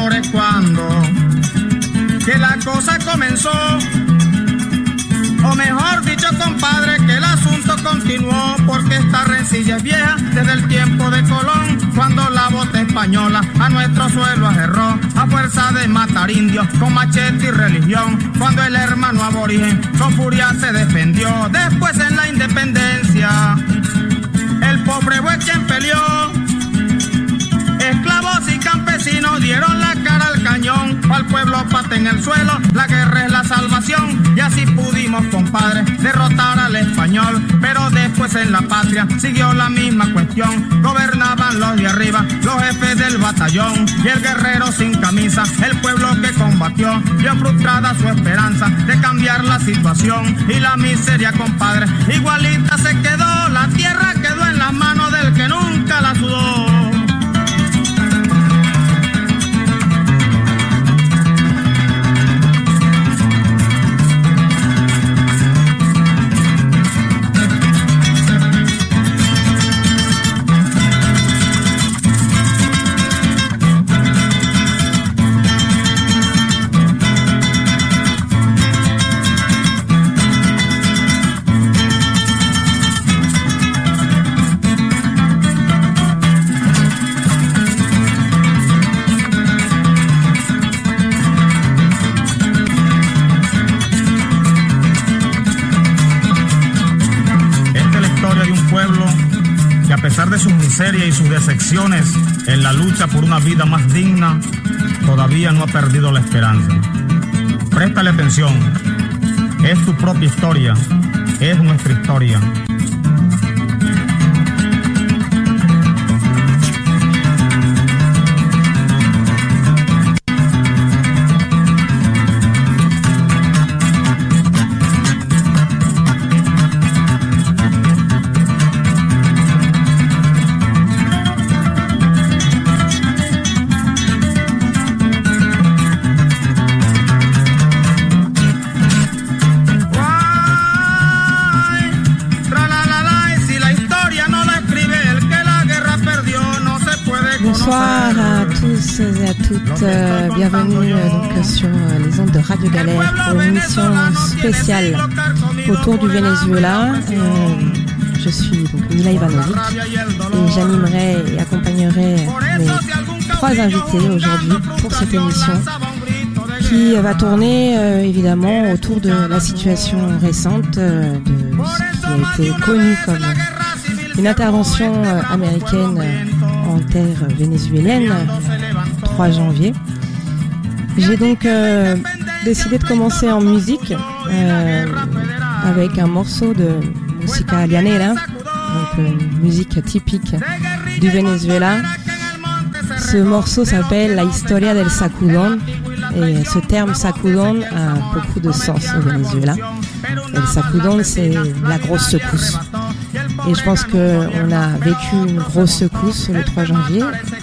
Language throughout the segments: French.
dolores cuando que la cosa comenzó. O mejor dicho, compadre, que el asunto continuó, porque esta rencilla es vieja desde el tiempo de Colón, cuando la bota española a nuestro suelo ajerró, a fuerza de matar indios con machete y religión, cuando el hermano aborigen con furia se defendió. Después en la independencia, el pobre fue quien peleó. Esclavos y campesinos dieron la cara al cañón, al pueblo pata en el suelo, la guerra es la salvación, y así pudimos, compadre, derrotar al español. Pero después en la patria siguió la misma cuestión, gobernaban los de arriba, los jefes del batallón, y el guerrero sin camisa, el pueblo que combatió, vio frustrada su esperanza de cambiar la situación, y la miseria, compadre, igualita se quedó, la tierra quedó en las manos del que nunca la sudó. A pesar de sus miserias y sus decepciones en la lucha por una vida más digna, todavía no ha perdido la esperanza. Préstale atención, es tu propia historia, es nuestra historia. Bonsoir à tous et à toutes, bienvenue donc sur les ondes de Radio Galère pour une émission spéciale autour du Venezuela. Je suis donc Mila Ivanovic et j'animerai et accompagnerai mes trois invités aujourd'hui pour cette émission qui va tourner évidemment autour de la situation récente de ce qui a été connu comme une intervention américaine en terre vénézuélienne, 3 janvier. J'ai donc décidé de commencer en musique avec un morceau de música llanera, donc une musique typique du Venezuela. Ce morceau s'appelle La Historia del Sacudón et ce terme sacudón a beaucoup de sens au Venezuela. Et le sacudón, c'est la grosse secousse. Et je pense qu'on a vécu une grosse secousse le 3 janvier,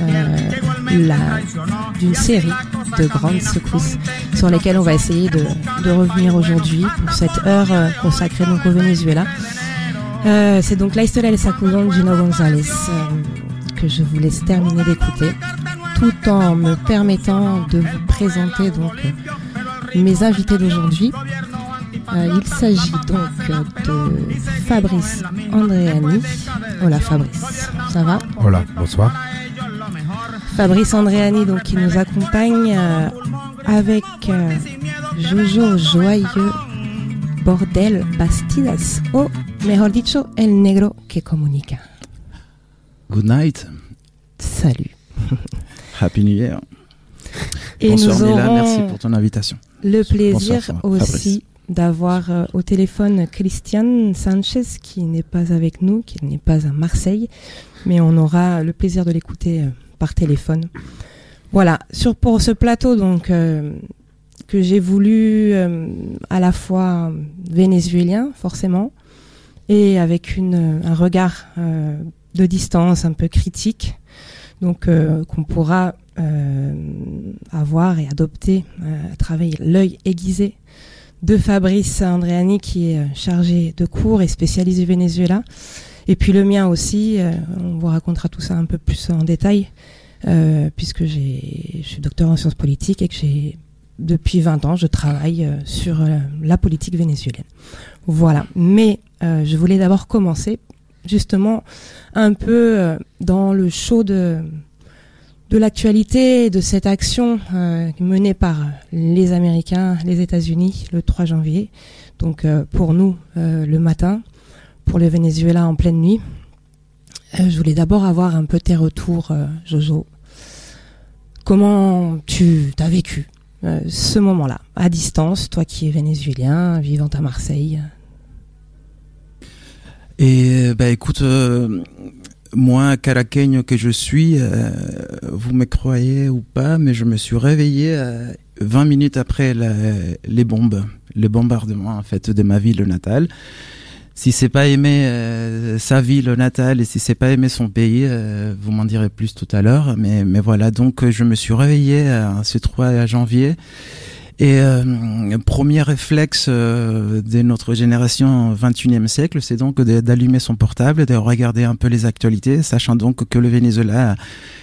d'une série de grandes secousses sur lesquelles on va essayer de revenir aujourd'hui pour cette heure consacrée donc au Venezuela. C'est donc La Historia del Sacudón de Gino González que je vous laisse terminer d'écouter, tout en me permettant de vous présenter donc mes invités d'aujourd'hui. Il s'agit donc de Fabrice Andreani. Hola Fabrice, ça va? Hola, bonsoir. Fabrice Andreani donc qui nous accompagne avec Jojo Joyeux Bordel Bastidas o mejor dicho El Negro que Comunica. Good night. Salut. Happy New Year. Et bonsoir nous Mila, aurons merci pour ton invitation. Le plaisir bonsoir, aussi d'avoir au téléphone Christian Sanchez qui n'est pas avec nous, qui n'est pas à Marseille, mais on aura le plaisir de l'écouter par téléphone. Voilà, pour ce plateau donc que j'ai voulu à la fois vénézuélien forcément et avec un regard de distance un peu critique, donc qu'on pourra avoir et adopter à travers l'œil aiguisé de Fabrice Andreani qui est chargé de cours et spécialiste du Venezuela, et puis le mien aussi, on vous racontera tout ça un peu plus en détail, puisque je suis docteur en sciences politiques et que depuis 20 ans, je travaille sur la politique vénézuélienne. Voilà. Mais je voulais d'abord commencer justement un peu dans le chaud de l'actualité, de cette action menée par les Américains, les États-Unis, le 3 janvier. Donc pour nous, le matin, pour le Venezuela en pleine nuit. Je voulais d'abord avoir un peu tes retours, Jojo. Comment tu t'as vécu ce moment-là, à distance, toi qui es vénézuélien, vivant à Marseille? Et écoute, moi, caraqueño que je suis, vous me croyez ou pas, mais je me suis réveillé 20 minutes après les bombardements en fait de ma ville natale. Si c'est pas aimer sa ville natale et si c'est pas aimer son pays, vous m'en direz plus tout à l'heure. Mais voilà, donc je me suis réveillé ce 3 janvier. Et premier réflexe de notre génération 21e siècle, c'est donc d'allumer son portable, de regarder un peu les actualités, sachant donc que le Venezuela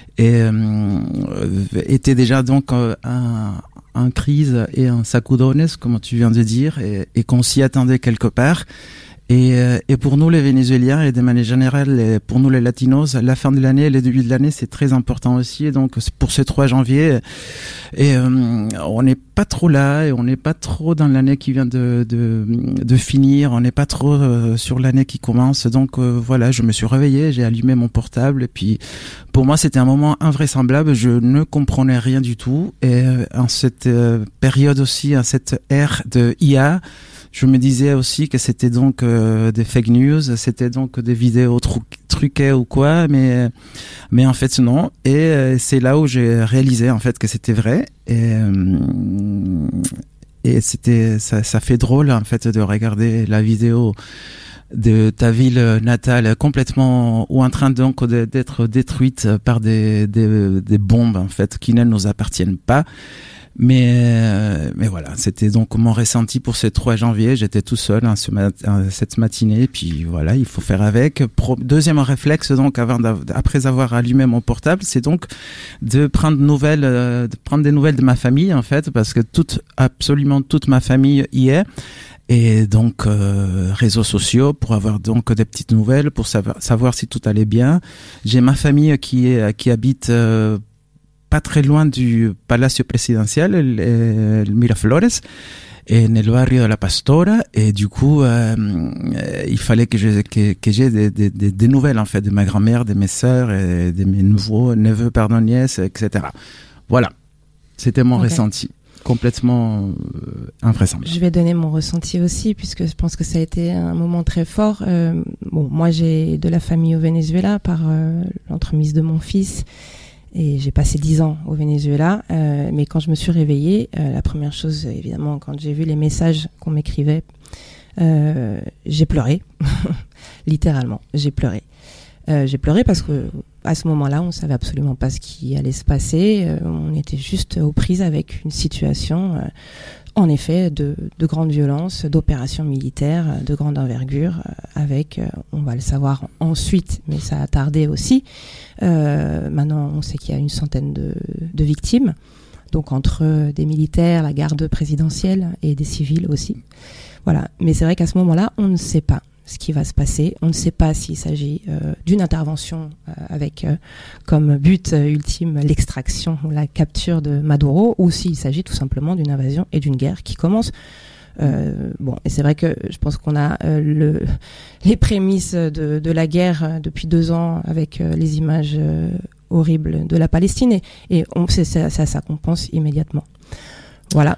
était déjà donc en crise et en sacudones, comme tu viens de dire, et qu'on s'y attendait quelque part. Et pour nous les Vénézuéliens et de manière générale, et pour nous les Latinos, la fin de l'année et le début de l'année c'est très important aussi. Et donc pour ce 3 janvier, et on n'est pas trop là et on n'est pas trop dans l'année qui vient de finir. On n'est pas trop sur l'année qui commence. Donc voilà, je me suis réveillé, j'ai allumé mon portable et puis pour moi c'était un moment invraisemblable. Je ne comprenais rien du tout et en cette période aussi, en cette ère de IA. Je me disais aussi que c'était donc des fake news, c'était donc des vidéos truquées ou quoi, mais en fait non. Et c'est là où j'ai réalisé en fait que c'était vrai. Et c'était ça fait drôle en fait de regarder la vidéo de ta ville natale complètement ou en train donc d'être détruite par des bombes en fait qui ne nous appartiennent pas. Mais voilà, c'était donc mon ressenti pour ce 3 janvier. J'étais tout seul cette matinée, puis voilà, il faut faire avec. Deuxième réflexe donc après avoir allumé mon portable, c'est donc de prendre des nouvelles de ma famille en fait, parce que absolument toute ma famille y est. Et donc réseaux sociaux pour avoir donc des petites nouvelles, pour savoir si tout allait bien. J'ai ma famille qui habite pas très loin du Palacio Presidencial, el Miraflores, en el barrio de la Pastora, et du coup il fallait que j'ai des nouvelles en fait de ma grand-mère, de mes sœurs et de mes neveux, nièces, etc. Voilà, c'était mon ressenti. Complètement invraisemblable. Je vais donner mon ressenti aussi, puisque je pense que ça a été un moment très fort. Moi j'ai de la famille au Venezuela par l'entremise de mon fils. Et j'ai passé 10 ans au Venezuela, mais quand je me suis réveillée, la première chose, évidemment, quand j'ai vu les messages qu'on m'écrivait, j'ai pleuré, littéralement, j'ai pleuré. J'ai pleuré parce que à ce moment-là, on savait absolument pas ce qui allait se passer. On était juste aux prises avec une situation, en effet, de grande violence, d'opérations militaires de grande envergure, avec, on va le savoir ensuite, mais ça a tardé aussi. Maintenant, on sait qu'il y a une centaine de victimes, donc entre des militaires, la garde présidentielle et des civils aussi. Voilà. Mais c'est vrai qu'à ce moment-là, on ne sait pas ce qui va se passer. On ne sait pas s'il s'agit d'une intervention avec comme but ultime l'extraction ou la capture de Maduro, ou s'il s'agit tout simplement d'une invasion et d'une guerre qui commence. Et c'est vrai que je pense qu'on a les prémices de la guerre depuis 2 ans avec les images horribles de la Palestine et c'est à ça qu'on pense immédiatement. Voilà.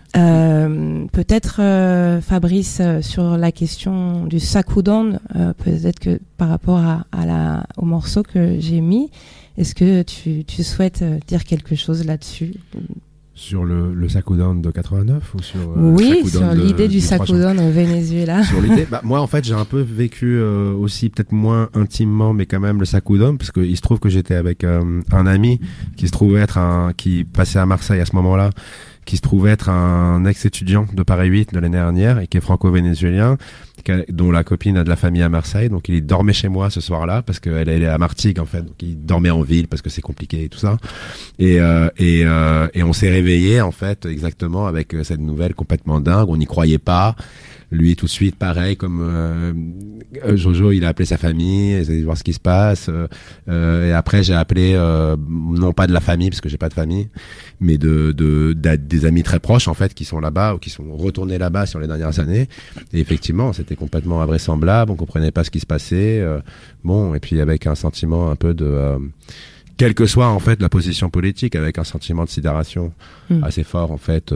Peut-être Fabrice sur la question du Sakudan, peut-être que par rapport au morceau que j'ai mis, est-ce que tu souhaites dire quelque chose là-dessus? Sur le Sakudan de 89 ou sur oui, sur l'idée du Sakudan au Venezuela. Sur l'idée, moi en fait j'ai un peu vécu aussi peut-être moins intimement, mais quand même le Sakudan, parce qu'il se trouve que j'étais avec un ami qui se trouvait qui passait à Marseille à ce moment-là, qui se trouve être un ex-étudiant de Paris 8 de l'année dernière et qui est franco-vénézuélien, dont la copine a de la famille à Marseille. Donc il dormait chez moi ce soir-là parce qu'elle est à Martigues en fait. Donc il dormait en ville parce que c'est compliqué et tout ça. Et on s'est réveillé en fait exactement avec cette nouvelle complètement dingue. On n'y croyait pas. Lui, tout de suite, pareil, comme Jojo, il a appelé sa famille, il a essayé de voir ce qui se passe. Et après, j'ai appelé, non pas de la famille, parce que j'ai pas de famille, mais des amis très proches, en fait, qui sont là-bas ou qui sont retournés là-bas sur les dernières années. Et effectivement, c'était complètement invraisemblable, on comprenait pas ce qui se passait. Bon, et puis avec un sentiment un peu de... quelle que soit, en fait, la position politique, avec un sentiment de sidération assez fort, en fait...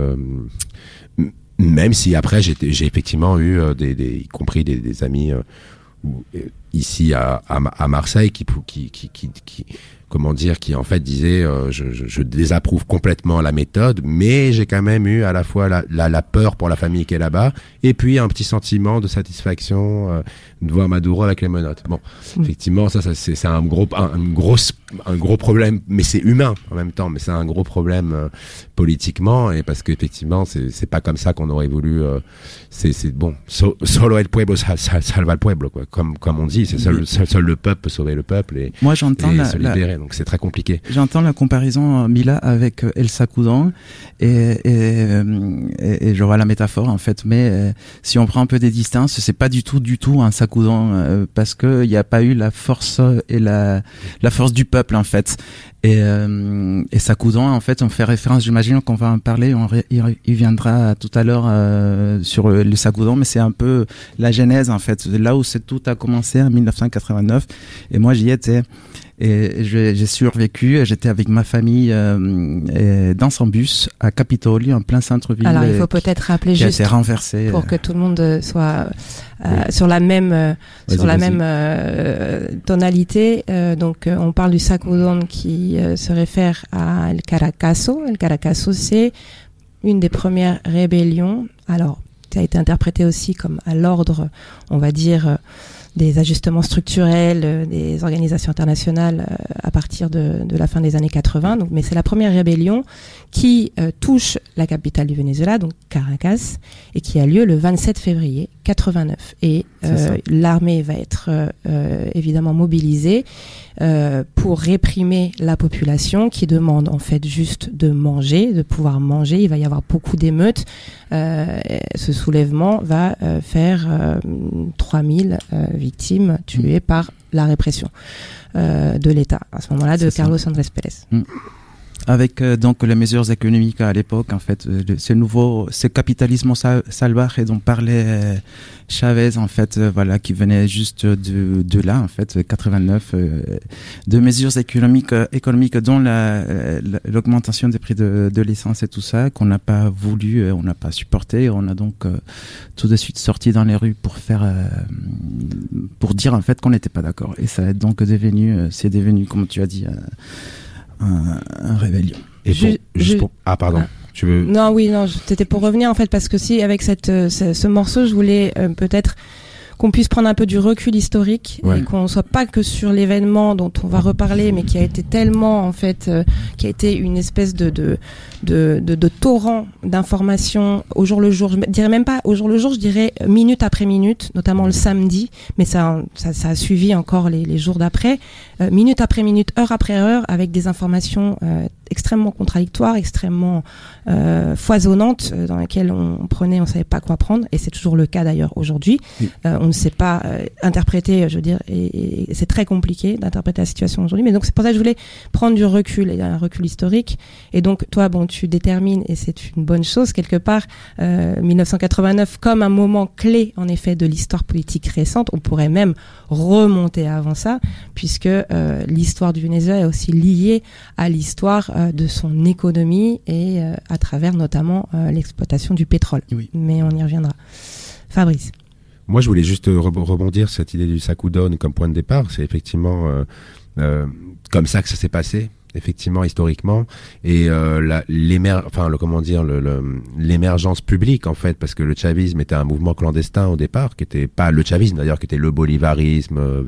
même si après j'ai effectivement eu y compris des amis ici à Marseille qui comment dire, qui en fait disaient je désapprouve complètement la méthode, mais j'ai quand même eu à la fois la peur pour la famille qui est là-bas et puis un petit sentiment de satisfaction de voir Maduro avec les menottes. Bon, effectivement, ça c'est un gros problème, mais c'est humain en même temps, mais c'est un gros problème politiquement, et parce qu'effectivement c'est pas comme ça qu'on aurait voulu. C'est bon, solo el pueblo salva el pueblo, quoi. Comme on dit, c'est seul le peuple peut sauver le peuple et moi j'entends se libérer. Donc c'est très compliqué. J'entends la comparaison Mila avec El Sacudón et je vois la métaphore en fait, mais si on prend un peu des distances, c'est pas du tout un Sacudón parce que il y a pas eu la force et la force du peuple en fait. Et Sacudón, en fait, on fait référence, j'imagine qu'on va en parler, il viendra tout à l'heure sur le Sacudón, mais c'est un peu la genèse en fait, là où tout a commencé en 1989, et moi j'y étais. Et j'ai survécu, j'étais avec ma famille dans son bus à Capitolio, en plein centre-ville. Alors il faut peut-être rappeler qui juste a été renversé, pour que tout le monde soit sur la même tonalité. Donc on parle du Sacudón qui se réfère à El Caracazo. El Caracazo, c'est une des premières rébellions. Alors ça a été interprété aussi comme à l'ordre, on va dire, des ajustements structurels des organisations internationales à partir de la fin des années 80. Donc, mais c'est la première rébellion qui touche la capitale du Venezuela, donc Caracas, et qui a lieu le 27 février 89. Et l'armée va être évidemment mobilisée pour réprimer la population qui demande en fait juste de manger, de pouvoir manger. Il va y avoir beaucoup d'émeutes. Ce soulèvement va faire 3000 victimes tuées par la répression de l'État à ce moment-là de Carlos Andrés Pérez. Avec donc les mesures économiques à l'époque, en fait, ce capitalisme salvaje dont parlait Chavez, en fait, voilà, qui venait juste de là, en fait, 89, de mesures économiques dont l'augmentation des prix de l'essence et tout ça, qu'on n'a pas voulu, on n'a pas supporté, on a donc tout de suite sorti dans les rues pour dire en fait qu'on n'était pas d'accord, et ça est donc c'est devenu, comme tu as dit, un rébellion. Et pardon. Tu veux... Non, c'était pour revenir en fait, parce que si avec ce morceau, je voulais peut-être qu'on puisse prendre un peu du recul historique, et qu'on soit pas que sur l'événement dont on va reparler, mais qui a été tellement en fait, qui a été une espèce de torrent d'informations au jour le jour. Je dirais même pas au jour le jour, je dirais minute après minute, notamment le samedi, mais ça a suivi encore les jours d'après, minute après minute, heure après heure, avec des informations extrêmement contradictoires, extrêmement foisonnantes, dans lesquelles on savait pas quoi prendre, et c'est toujours le cas d'ailleurs aujourd'hui. On ne sait pas interpréter, je veux dire, et c'est très compliqué d'interpréter la situation aujourd'hui, mais donc c'est pour ça que je voulais prendre du recul, et un recul historique. Et donc toi, tu détermines, et c'est une bonne chose quelque part, 1989 comme un moment clé en effet de l'histoire politique récente. On pourrait même remonter avant ça, puisque l'histoire du Venezuela est aussi liée à l'histoire de son économie, et à travers notamment l'exploitation du pétrole. Oui. Mais on y reviendra. Fabrice. Moi, je voulais juste rebondir sur cette idée du Sacudón comme point de départ. C'est effectivement comme ça que ça s'est passé. effectivement historiquement, et l'émergence publique en fait, parce que le chavisme était un mouvement clandestin au départ, qui était pas le chavisme d'ailleurs, qui était le bolivarisme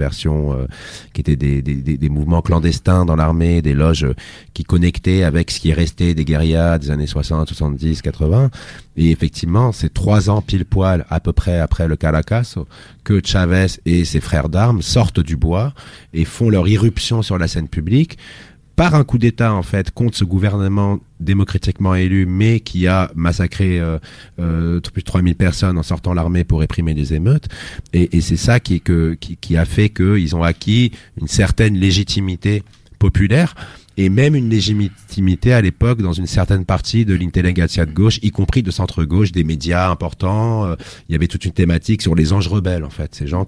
qui était des mouvements clandestins dans l'armée, des loges qui connectaient avec ce qui est resté des guérillas des années 60, 70, 80. Et effectivement, c'est 3 ans pile poil à peu près après le Caracas que Chavez et ses frères d'armes sortent du bois et font leur irruption sur la scène publique par un coup d'État en fait contre ce gouvernement démocratiquement élu, mais qui a massacré plus de 3000 personnes en sortant l'armée pour réprimer les émeutes. Et c'est ça qui a fait qu'ils ont acquis une certaine légitimité populaire, et même une légitimité à l'époque dans une certaine partie de l'intelligentsia de gauche, y compris de centre-gauche, des médias importants. Il y avait toute une thématique sur les anges rebelles, en fait. Ces gens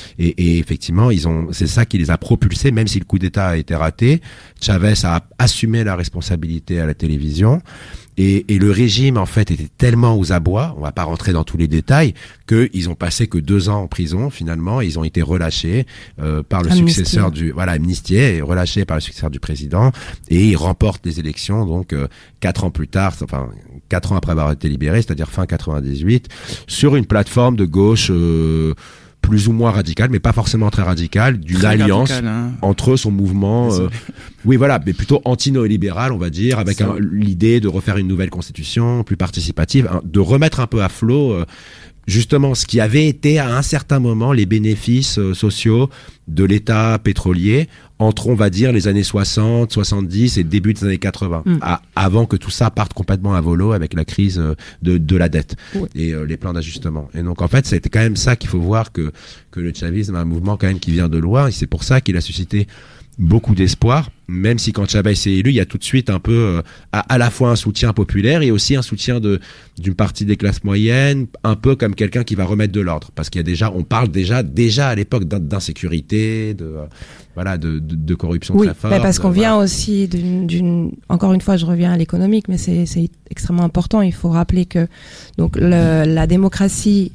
et effectivement, c'est ça qui les a propulsés, même si le coup d'État a été raté. Chavez a assumé la responsabilité à la télévision. Et le régime, en fait, était tellement aux abois, on va pas rentrer dans tous les détails, qu'ils ont passé que 2 ans en prison, finalement, et ils ont été relâchés par le successeur amnistiés et relâchés par le successeur du président, et ils remportent les élections, donc 4 ans plus tard, 4 ans après avoir été libérés, c'est-à-dire fin 98, sur une plateforme de gauche plus ou moins radical, mais pas forcément très radical, d'une alliance entre son mouvement, mais plutôt anti-néolibéral, on va dire, avec l'idée de refaire une nouvelle constitution plus participative, de remettre un peu à flot justement ce qui avait été à un certain moment les bénéfices sociaux de l'État pétrolier entre, on va dire, les années 60, 70 et début des années 80, avant que tout ça parte complètement à volo avec la crise de la dette et les plans d'ajustement. Et donc, en fait, c'était quand même ça qu'il faut voir, que le chavisme est un mouvement quand même qui vient de loin, et c'est pour ça qu'il a suscité beaucoup d'espoir, même si quand Chavez est élu, il y a tout de suite un peu à la fois un soutien populaire et aussi un soutien d'une partie des classes moyennes, un peu comme quelqu'un qui va remettre de l'ordre, parce qu'il y a on parle déjà à l'époque d'insécurité, de corruption très forte. Parce qu'on vient aussi encore une fois, je reviens à l'économique, mais c'est extrêmement important. Il faut rappeler que donc la démocratie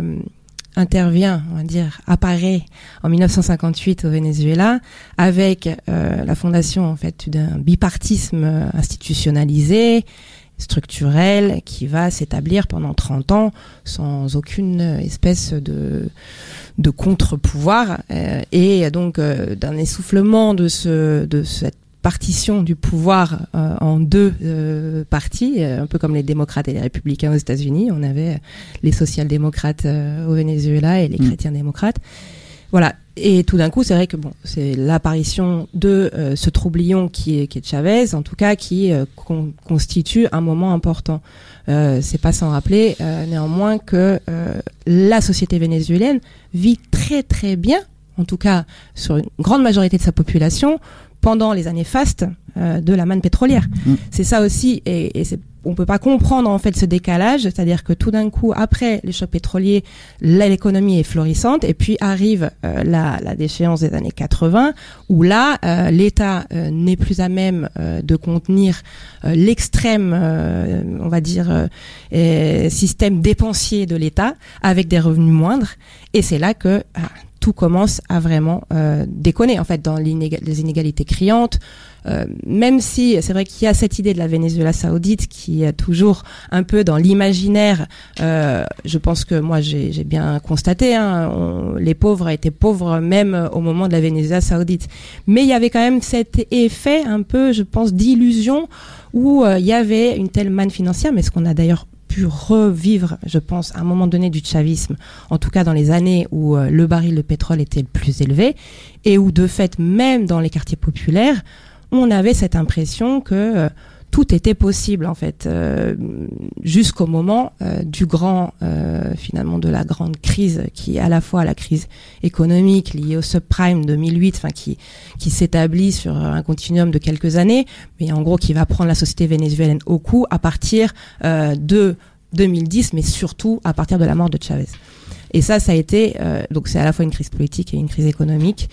apparaît en 1958 au Venezuela avec la fondation en fait d'un bipartisme institutionnalisé, structurel, qui va s'établir pendant 30 ans sans aucune espèce de contre-pouvoir, et donc d'un essoufflement de cette partition du pouvoir en 2 parties, un peu comme les démocrates et les républicains aux États-Unis. On avait les social-démocrates au Venezuela et les chrétiens démocrates. Voilà. Et tout d'un coup, c'est vrai que c'est l'apparition de ce troublion qui est Chavez, en tout cas, qui constitue un moment important. C'est pas sans rappeler néanmoins que la société vénézuélienne vit très très bien, en tout cas sur une grande majorité de sa population, pendant les années fastes de la manne pétrolière. C'est ça aussi, et on peut pas comprendre en fait ce décalage, c'est-à-dire que tout d'un coup, après les chocs pétroliers, l'économie est florissante, et puis arrive la déchéance des années 80, où là, l'État n'est plus à même de contenir l'extrême, on va dire, système dépensier de l'État, avec des revenus moindres, et c'est là que tout commence à vraiment déconner, en fait, dans les inégalités criantes. Même si c'est vrai qu'il y a cette idée de la Venezuela saoudite qui est toujours un peu dans l'imaginaire, je pense que moi j'ai bien constaté, les pauvres étaient pauvres même au moment de la Venezuela saoudite. Mais il y avait quand même cet effet un peu, je pense, d'illusion où il y avait une telle manne financière, mais ce qu'on a d'ailleurs pu revivre, je pense, à un moment donné du chavisme, en tout cas dans les années où le baril de pétrole était le plus élevé, et où de fait, même dans les quartiers populaires, on avait cette impression que tout était possible, en fait, jusqu'au moment finalement, de la grande crise, qui est à la fois la crise économique liée au subprime 2008, qui s'établit sur un continuum de quelques années, mais en gros qui va prendre la société vénézuélienne au cou à partir de 2010, mais surtout à partir de la mort de Chavez. Et ça a été, donc c'est à la fois une crise politique et une crise économique,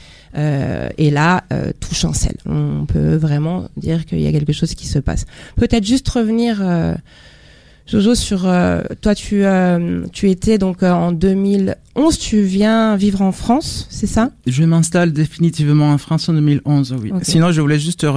et là, tout chancelle. On peut vraiment dire qu'il y a quelque chose qui se passe. Peut-être juste revenir Jojo, sur toi, tu étais donc en 2011, tu viens vivre en France, c'est ça? Je m'installe définitivement en France en 2011, oui. Okay. Sinon, je voulais juste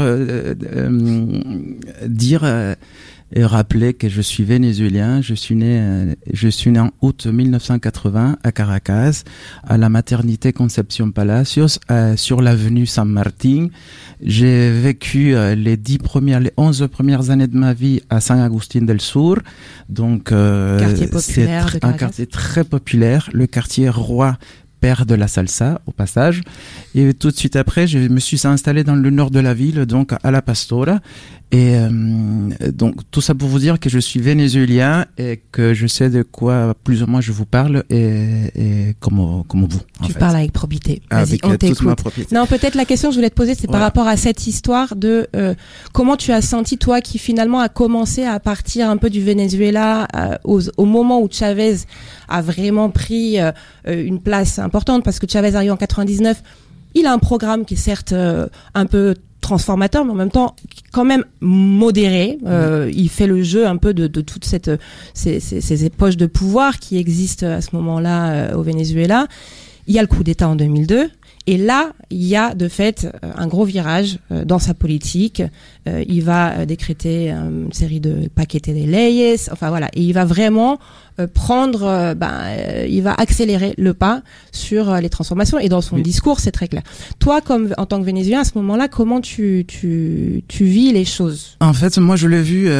dire et rappeler que je suis vénézuélien. Je suis né en août 1980 à Caracas, à la maternité Concepción Palacios, sur l'avenue San Martín. J'ai vécu les 11 premières années de ma vie à San Agustín del Sur. Donc, c'est un quartier très populaire, le quartier roi, père de la salsa, au passage. Et tout de suite après, je me suis installé dans le nord de la ville, donc à La Pastora. Et donc tout ça pour vous dire que je suis vénézuélien et que je sais de quoi plus ou moins je vous parle et comme vous. Tu parles avec probité. Vas-y, avec on t'écoute. Toute ma probité. Non, peut-être la question que je voulais te poser, c'est par rapport à cette histoire de comment tu as senti, toi, qui finalement a commencé à partir un peu du Venezuela au moment où Chavez a vraiment pris une place importante, parce que Chavez arrive en 99. Il a un programme qui est certes un peu transformateur, mais en même temps quand même modéré. Il fait le jeu un peu de toutes ces poches de pouvoir qui existent à ce moment-là au Venezuela. Il y a le coup d'État en 2002. Et là, il y a de fait un gros virage dans sa politique. Il va décréter une série de paquetes de leyes. Enfin voilà, et il va vraiment il va accélérer le pas sur les transformations. Et dans son discours, c'est très clair. Toi, comme en tant que Vénézuélien, à ce moment-là, comment tu vis les choses? En fait, moi, je l'ai vu.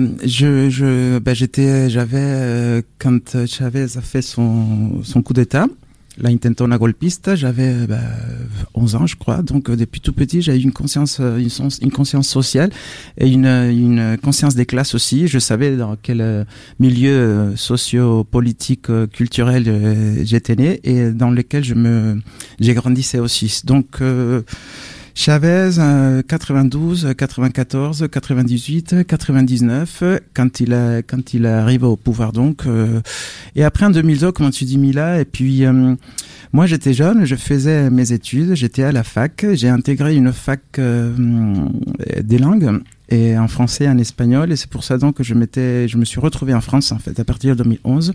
J'avais quand Chavez a fait son coup d'État. La intentona golpista, j'avais 11 ans, je crois. Donc depuis tout petit, j'avais une conscience sociale et une conscience des classes aussi. Je savais dans quel milieu socio-politique, culturel j'étais né et dans lequel j'ai grandissé aussi. Donc Chavez, 92, 94, 98, 99, quand il arrive au pouvoir donc, et après en 2002, comme tu dis Mila, et puis moi j'étais jeune, je faisais mes études, j'étais à la fac, j'ai intégré une fac des langues, et en français et en espagnol, et c'est pour ça donc que je me suis retrouvé en France en fait à partir de 2011.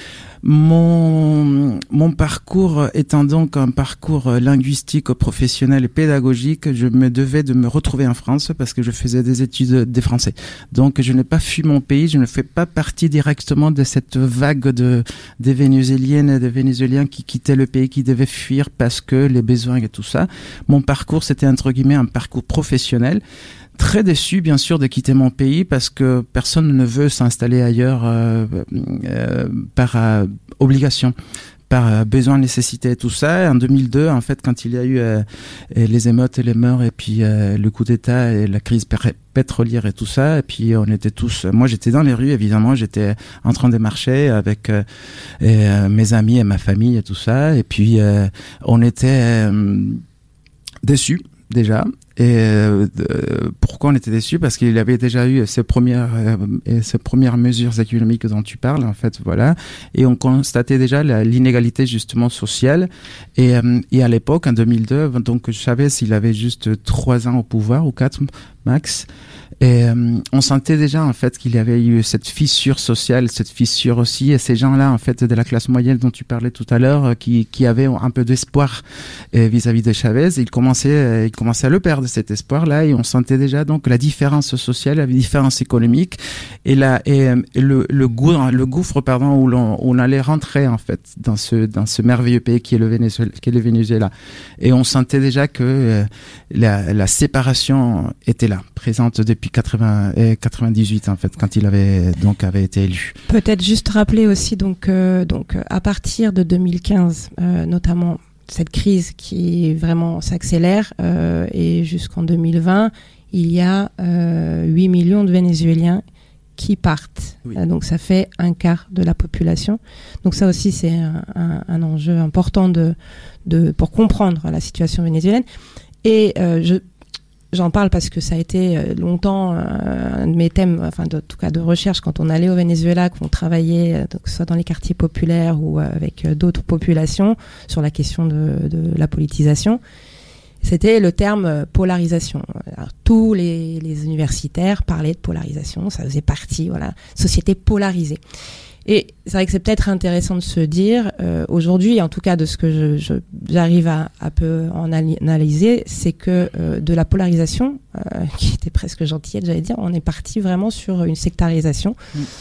Mon parcours étant donc un parcours linguistique, professionnel et pédagogique, je me devais de me retrouver en France parce que je faisais des études de français. Donc je n'ai pas fui mon pays, je ne fais pas partie directement de cette vague des Vénézuéliennes et des Vénézuéliens qui quittaient le pays, qui devaient fuir parce que les besoins et tout ça. Mon parcours, c'était entre guillemets un parcours professionnel. Très déçu, bien sûr, de quitter mon pays parce que personne ne veut s'installer ailleurs par obligation, par besoin, nécessité et tout ça. Et en 2002, en fait, quand il y a eu les émeutes et les morts et puis le coup d'État et la crise pétrolière et tout ça, et puis on était tous... Moi, j'étais dans les rues, évidemment, j'étais en train de marcher avec mes amis et ma famille et tout ça. Et puis, on était déçus, déjà. Et pourquoi on était déçus? Parce qu'il avait déjà eu ces premières mesures économiques dont tu parles, en fait, voilà. Et on constatait déjà l'inégalité justement sociale. Et à l'époque, en 2002, donc Chavez, il avait juste 3 ans au pouvoir, ou 4 max. Et on sentait déjà en fait qu'il y avait eu cette fissure sociale, cette fissure aussi, et ces gens-là en fait de la classe moyenne dont tu parlais tout à l'heure, qui avaient un peu d'espoir vis-à-vis de Chavez, ils commençaient à le perdre cet espoir-là, et on sentait déjà donc la différence sociale, la différence économique, et le gouffre où on allait rentrer en fait dans ce merveilleux pays qui est le Venezuela, et on sentait déjà que la séparation était là, présente depuis 98 en fait, quand il avait été élu. Peut-être juste rappeler aussi donc à partir de 2015 notamment cette crise qui vraiment s'accélère et jusqu'en 2020 il y a 8 millions de Vénézuéliens qui partent. Oui. Donc ça fait un quart de la population. Donc ça aussi c'est un enjeu important pour comprendre la situation vénézuélienne. Et j'en parle parce que ça a été longtemps un de mes thèmes, enfin en tout cas de recherche quand on allait au Venezuela, qu'on travaillait donc soit dans les quartiers populaires ou avec d'autres populations sur la question de la politisation. c'était le terme polarisation. Alors, tous les universitaires parlaient de polarisation, ça faisait partie, voilà, société polarisée. Et c'est vrai que c'est peut-être intéressant de se dire, aujourd'hui, en tout cas de ce que j'arrive à peu en analyser, c'est que de la polarisation, qui était presque gentillette, j'allais dire, on est parti vraiment sur une sectarisation.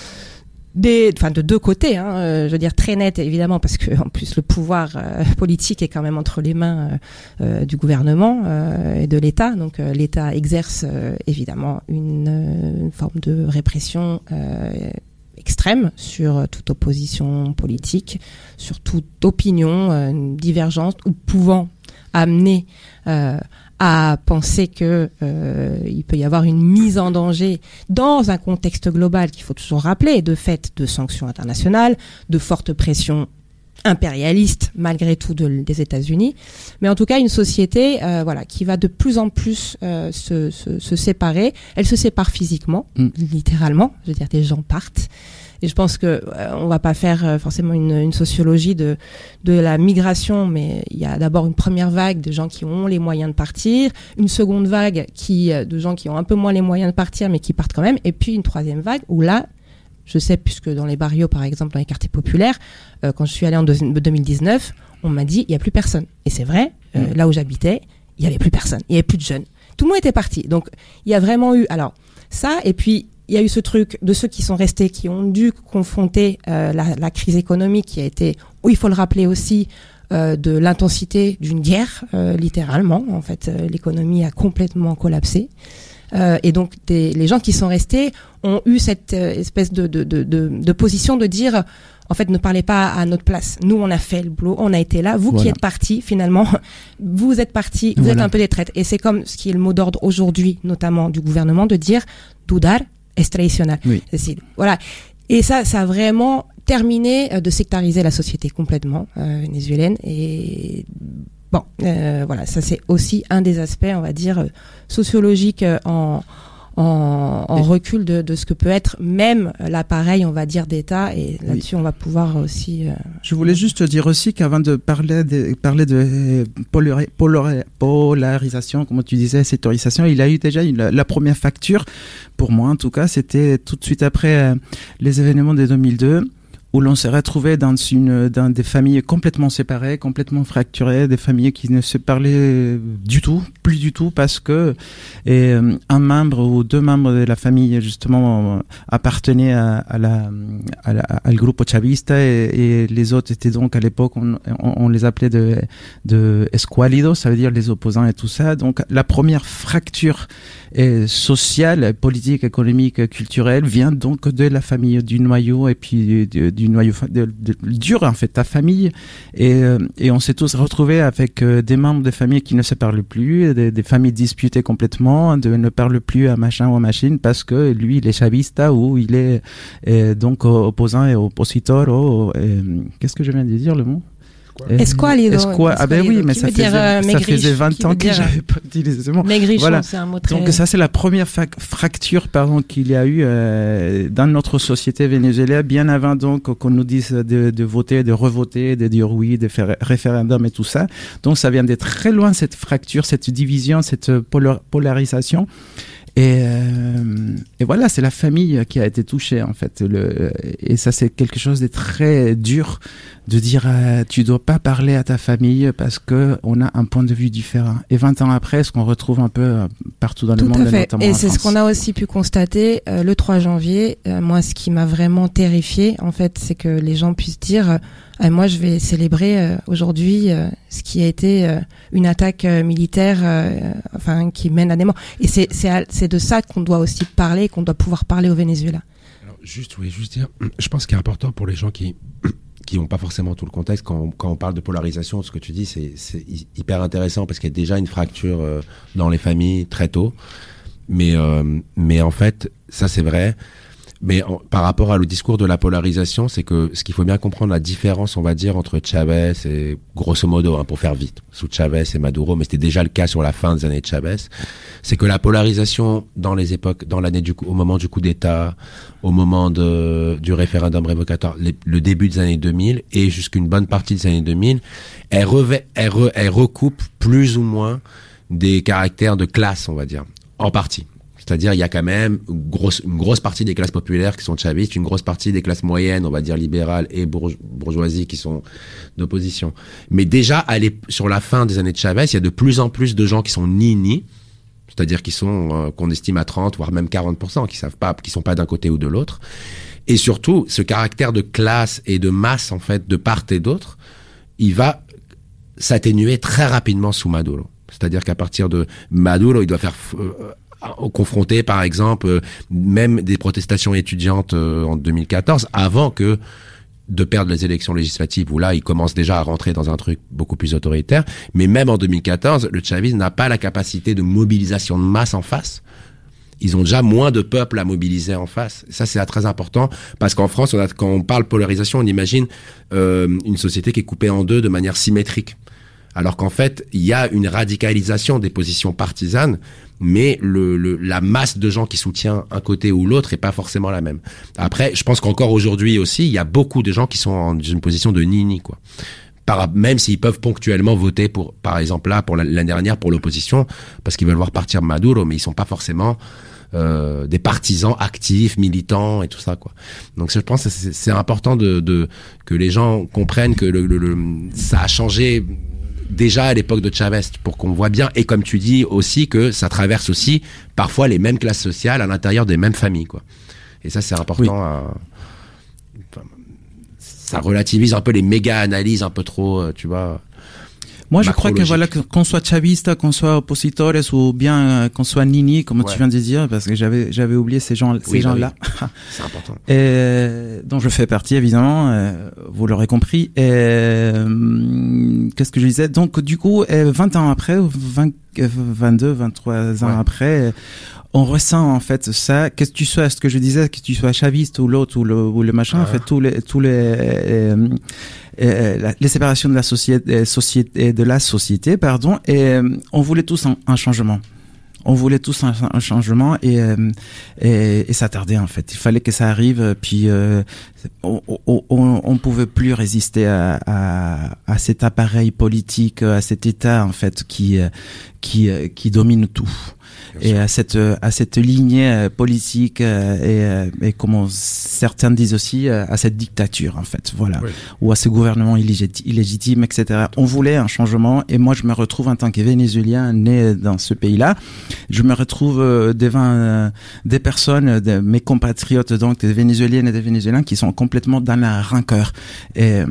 De deux côtés, je veux dire très net évidemment, parce que en plus le pouvoir politique est quand même entre les mains du gouvernement et de l'État. Donc l'État exerce évidemment une forme de répression extrême sur toute opposition politique, sur toute opinion divergente ou pouvant amener à penser que il peut y avoir une mise en danger dans un contexte global qu'il faut toujours rappeler, de fait de sanctions internationales, de fortes pressions impérialistes malgré tout des États-Unis, mais en tout cas une société qui va de plus en plus se séparer. Elle se sépare physiquement, littéralement, je veux dire des gens partent. Et je pense que on va pas faire forcément une sociologie de la migration, mais il y a d'abord une première vague de gens qui ont les moyens de partir, une seconde vague de gens qui ont un peu moins les moyens de partir mais qui partent quand même, et puis une troisième vague où là, je sais, puisque dans les barrios par exemple, dans les quartiers populaires, quand je suis allée en 2019, on m'a dit il y a plus personne. Et c'est vrai, là où j'habitais, il y avait plus personne, il y avait plus de jeunes. Tout le monde était parti. Donc il y a vraiment eu ça, et puis il y a eu ce truc de ceux qui sont restés, qui ont dû confronter la crise économique qui a été, où il faut le rappeler aussi, de l'intensité d'une guerre, littéralement. En fait, l'économie a complètement collapsé. Et donc, les gens qui sont restés ont eu cette espèce de position de dire, en fait, ne parlez pas à notre place. Nous, on a fait le boulot, on a été là. Vous qui êtes partis, finalement, vous êtes partis, vous êtes un peu des traites. Et c'est comme ce qui est le mot d'ordre aujourd'hui, notamment du gouvernement, de dire « dudar es tradicional ». Oui. Voilà. Et ça a vraiment terminé de sectariser la société complètement vénézuélienne. Et bon, voilà, ça c'est aussi un des aspects, on va dire, sociologiques en recul de ce que peut être même l'appareil, on va dire, d'État. Et là-dessus, on va pouvoir aussi... Je voulais juste dire aussi qu'avant de parler de polarisation, comme tu disais, sectorisation, il a eu déjà la première facture, pour moi en tout cas, c'était tout de suite après les événements de 2002, où l'on s'est retrouvé dans des familles complètement séparées, complètement fracturées, des familles qui ne se parlaient plus du tout, parce que un membre ou deux membres de la famille justement appartenaient al grupo chavista et les autres étaient donc à l'époque on les appelait de escuálidos, ça veut dire les opposants et tout ça. Donc la première fracture sociale, politique, économique, culturelle vient donc de la famille, du noyau et puis du noyau dur en fait, ta famille, et on s'est tous retrouvés avec des membres de famille qui ne se parlent plus, des familles disputées complètement, ne parlent plus à machin ou à machine parce que lui il est chavista ou il est donc opposant et oppositor qu'est-ce que je viens de dire le mot? Esqualido. Ah ben oui, mais ça faisait 20 ans que j'avais pas utilisé ce mot. Maigrichon, voilà. C'est un mot très... Donc ça c'est la première fracture qu'il y a eu dans notre société vénézuélienne, bien avant donc qu'on nous dise de voter, de revoter, de dire oui, de faire référendum et tout ça. Donc ça vient de très loin, cette fracture, cette division, cette polarisation. Et voilà, c'est la famille qui a été touchée en fait. Et ça c'est quelque chose de très dur de dire tu dois pas parler à ta famille parce que on a un point de vue différent. Et 20 ans après, ce qu'on retrouve un peu partout dans le monde, notamment et en c'est France. Ce qu'on a aussi pu constater le 3 janvier. Moi, ce qui m'a vraiment terrifiée, en fait, c'est que les gens puissent dire moi, je vais célébrer aujourd'hui ce qui a été une attaque militaire, qui mène à des morts. Et c'est de ça qu'on doit aussi parler, qu'on doit pouvoir parler au Venezuela. Alors, juste dire, je pense qu'il est important pour les gens qui n'ont pas forcément tout le contexte, quand on parle de polarisation, ce que tu dis, c'est hyper intéressant parce qu'il y a déjà une fracture dans les familles très tôt. Mais en fait, ça c'est vrai. Mais par rapport à le discours de la polarisation, c'est que ce qu'il faut bien comprendre, la différence, on va dire, entre Chavez et, grosso modo, pour faire vite, sous Chavez et Maduro, mais c'était déjà le cas sur la fin des années de Chavez, c'est que la polarisation dans les époques, au moment du coup d'État, au moment du référendum révocatoire, le début des années 2000 et jusqu'une bonne partie des années 2000, elle recoupe plus ou moins des caractères de classe, on va dire, en partie. C'est-à-dire, il y a quand même une grosse partie des classes populaires qui sont chavistes, une grosse partie des classes moyennes, on va dire libérales et bourgeoisie qui sont d'opposition. Mais déjà, sur la fin des années de Chavez, il y a de plus en plus de gens qui sont ni-ni, c'est-à-dire qu'on estime à 30, voire même 40%, qui sont pas d'un côté ou de l'autre. Et surtout, ce caractère de classe et de masse, en fait, de part et d'autre, il va s'atténuer très rapidement sous Maduro. C'est-à-dire qu'à partir de Maduro, il doit faire confronter, par exemple, même des protestations étudiantes en 2014, avant de perdre les élections législatives, où là, il commence déjà à rentrer dans un truc beaucoup plus autoritaire. Mais même en 2014, le chavisme n'a pas la capacité de mobilisation de masse en face. Ils ont déjà moins de peuple à mobiliser en face. Ça, c'est très important, parce qu'en France, quand on parle polarisation, on imagine une société qui est coupée en deux de manière symétrique. Alors qu'en fait, il y a une radicalisation des positions partisanes, mais la masse de gens qui soutient un côté ou l'autre est pas forcément la même. Après, je pense qu'encore aujourd'hui aussi, il y a beaucoup de gens qui sont dans une position de ni-ni, quoi. Même s'ils peuvent ponctuellement voter par exemple là, pour l'année dernière, pour l'opposition, parce qu'ils veulent voir partir Maduro, mais ils sont pas forcément des partisans actifs, militants et tout ça, quoi. Donc je pense que c'est important que les gens comprennent que ça a changé déjà à l'époque de Chavez, pour qu'on voit bien, et comme tu dis aussi, que ça traverse aussi parfois les mêmes classes sociales à l'intérieur des mêmes familles, quoi. Et ça, c'est important. Oui. Ça relativise un peu les méga-analyses un peu trop, tu vois. Moi, je crois que voilà, qu'on soit chaviste, qu'on soit oppositores ou bien qu'on soit nini, comme tu viens de dire, parce que j'avais oublié ces gens-là. C'est important. Dont je fais partie, évidemment, vous l'aurez compris. Qu'est-ce que je disais? Donc, du coup, 20 ans après, 22, 23 ans après, on ressent en fait ça. Qu'est-ce que tu sois, ce que je disais, que tu sois chaviste ou l'autre ou le machin, en fait, les séparations de la société, pardon, et on voulait tous un changement. On voulait tous un changement et ça tardait en fait. Il fallait que ça arrive, puis on pouvait plus résister à cet appareil politique, à cet État en fait qui domine tout. Et à cette lignée politique et comme certains disent aussi à cette dictature en fait, voilà, oui. Ou à ce gouvernement illégitime, etc. On voulait un changement et moi je me retrouve en tant que Vénézuélien né dans ce pays-là, je me retrouve devant des personnes, mes compatriotes donc des Vénézuéliennes et des Vénézuéliens qui sont complètement dans la rancœur et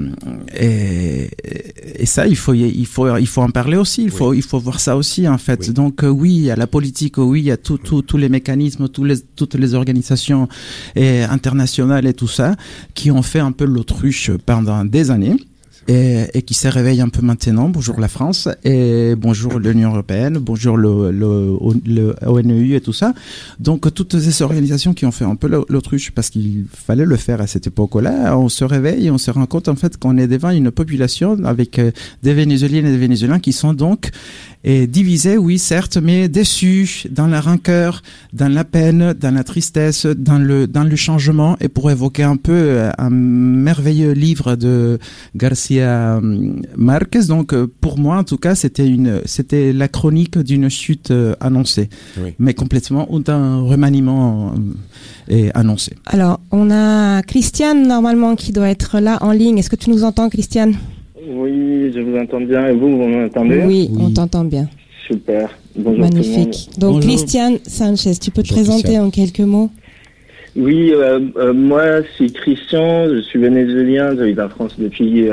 ça il faut en parler aussi, il faut voir ça aussi en fait. Oui. Donc oui, il y a la politique, oui, il y a tous les mécanismes, toutes les organisations internationales et tout ça qui ont fait un peu l'autruche pendant des années. Et qui se réveille un peu maintenant. Bonjour la France et bonjour l'Union européenne, bonjour le ONU et tout ça. Donc toutes ces organisations qui ont fait un peu l'autruche parce qu'il fallait le faire à cette époque-là, on se réveille et on se rend compte en fait qu'on est devant une population avec des Vénézuéliennes et des Vénézuéliens qui sont donc divisés, oui certes, mais déçus, dans la rancœur, dans la peine, dans la tristesse, dans le changement. Et pour évoquer un peu un merveilleux livre de Garcia Marquez, donc pour moi en tout cas c'était la chronique d'une chute annoncée, oui. Mais complètement ou d'un remaniement annoncé. Alors on a Christiane normalement qui doit être là en ligne. Est-ce que tu nous entends, Christiane? Oui, je vous entends bien. Et vous m'entendez? Oui, on t'entend bien. Super. Bonjour. Magnifique. Donc bonjour. Christiane Sanchez, tu peux te présenter Christiane en quelques mots? Oui, moi c'est Christian, je suis vénézuélien, j'habite en France depuis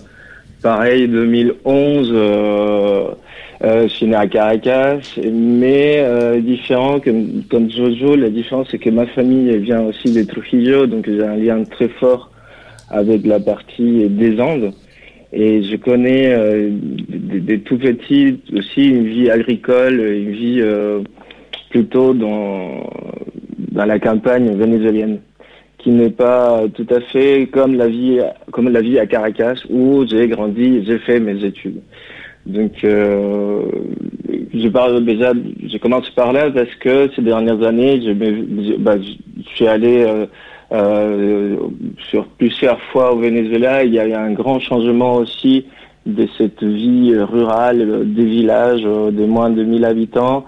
2011. Je suis né à Caracas, mais différent comme Jojo, la différence c'est que ma famille vient aussi de Trujillo, donc j'ai un lien très fort avec la partie des Andes. Et je connais des tout petits aussi une vie agricole, une vie plutôt dans la campagne vénézuélienne, qui n'est pas tout à fait comme la vie à Caracas où j'ai grandi, j'ai fait mes études. Donc je commence par là parce que ces dernières années je suis allé sur plusieurs fois au Venezuela. Il y a eu un grand changement aussi cette vie rurale des villages de moins de 1000 habitants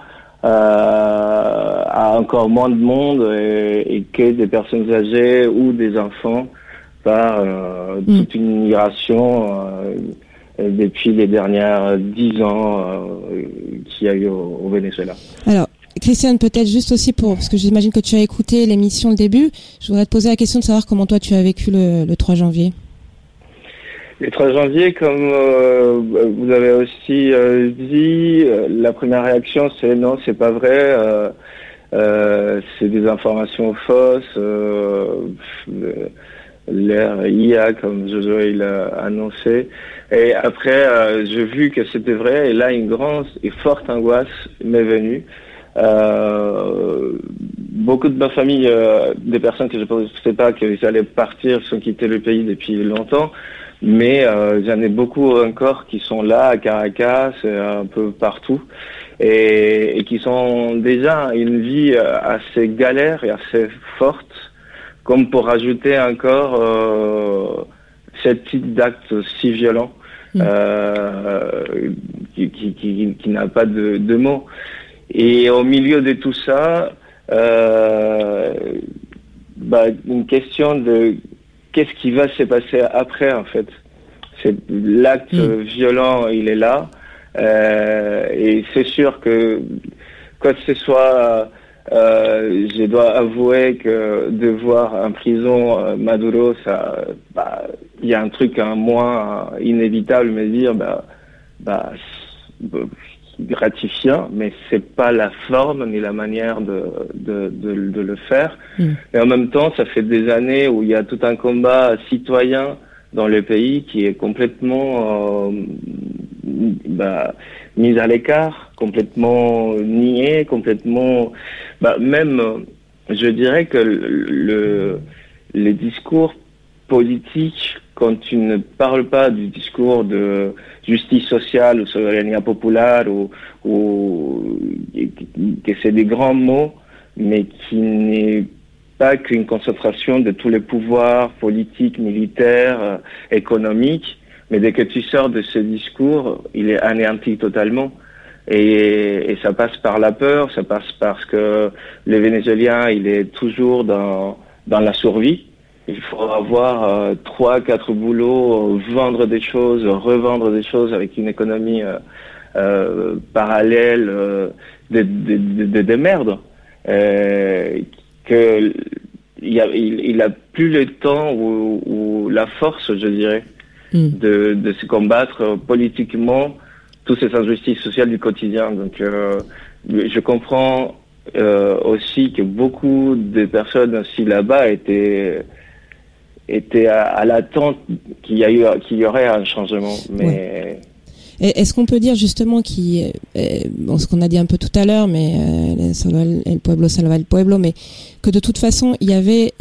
à encore moins de monde et que des personnes âgées ou des enfants par toute une migration depuis les dernières 10 ans qu'il y a eu au Venezuela. Alors, Christiane, peut-être juste aussi parce que j'imagine que tu as écouté l'émission le début, je voudrais te poser la question de savoir comment toi tu as vécu le 3 janvier. Le 3 janvier, comme vous avez aussi dit, la première réaction c'est non, c'est pas vrai, c'est des informations fausses, l'ère IA comme Jojo il a annoncé. Et après, j'ai vu que c'était vrai et là une grande et forte angoisse m'est venue. Beaucoup de ma famille, des personnes que je ne pensais pas qu'ils allaient partir, sont quittés le pays depuis longtemps. Mais j'en ai beaucoup encore qui sont là à Caracas, un peu partout, et qui sont déjà une vie assez galère et assez forte, comme pour rajouter encore cette type d'acte si violent qui n'a pas de mots. Et au milieu de tout ça, une question de qu'est-ce qui va se passer après, en fait. C'est l'acte violent, il est là, et c'est sûr que quoi que ce soit, je dois avouer que de voir en prison Maduro, ça, il y a un truc en moi inévitable, me dire, gratifiant, mais c'est pas la forme ni la manière de le faire. Et en même temps, ça fait des années où il y a tout un combat citoyen dans le pays qui est complètement mis à l'écart, complètement nié, complètement même je dirais que les discours politiques, quand tu ne parles pas du discours de justice sociale ou souveraineté populaire ou que c'est des grands mots, mais qui n'est pas qu'une concentration de tous les pouvoirs politiques, militaires, économiques, mais dès que tu sors de ce discours, il est anéanti totalement. Et ça passe par la peur, ça passe parce que le Vénézuélien, il est toujours dans la survie. Il faut avoir 3-4 boulots, vendre des choses, revendre des choses avec une économie parallèle de merde. Que il a plus le temps ou la force, je dirais, de se combattre politiquement toutes ces injustices sociales du quotidien. Donc, je comprends aussi que beaucoup de personnes aussi là-bas étaient à l'attente qu'il y aurait un changement. Mais ouais. Est-ce qu'on peut dire justement ce qu'on a dit un peu tout à l'heure, mais el pueblo salva el pueblo, mais que de toute façon il y avait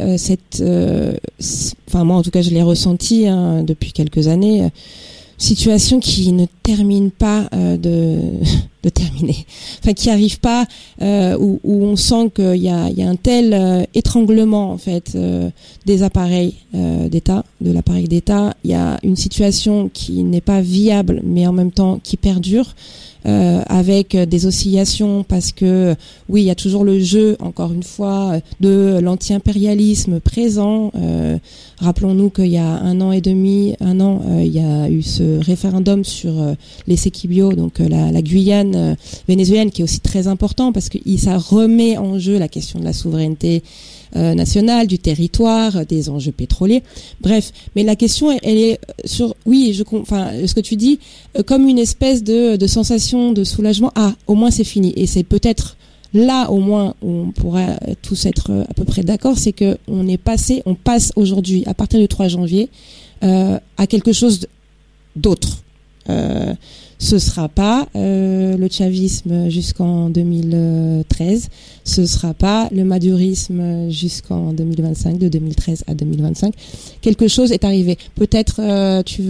moi en tout cas je l'ai ressenti depuis quelques années, situation qui ne termine pas de terminer, enfin qui arrive pas, où on sent qu'il y a un tel étranglement en fait des appareils d'État, de l'appareil d'État. Il y a une situation qui n'est pas viable, mais en même temps qui perdure. Avec des oscillations, parce que oui, il y a toujours le jeu, encore une fois, de l'anti-impérialisme présent. Rappelons-nous qu'il y a un an, il y a eu ce référendum sur les Essequibo, donc la Guyane vénézuélienne, qui est aussi très important parce que ça remet en jeu la question de la souveraineté nationale, du territoire, des enjeux pétroliers. Bref, mais la question elle est sur ce que tu dis comme une espèce de sensation de soulagement. Au moins c'est fini, et c'est peut-être là au moins où on pourrait tous être à peu près d'accord, c'est que on passe aujourd'hui à partir du 3 janvier à quelque chose d'autre. Ce sera pas le chavisme jusqu'en 2013, ce sera pas le madurisme jusqu'en 2025, de 2013 à 2025. Quelque chose est arrivé. Peut-être tu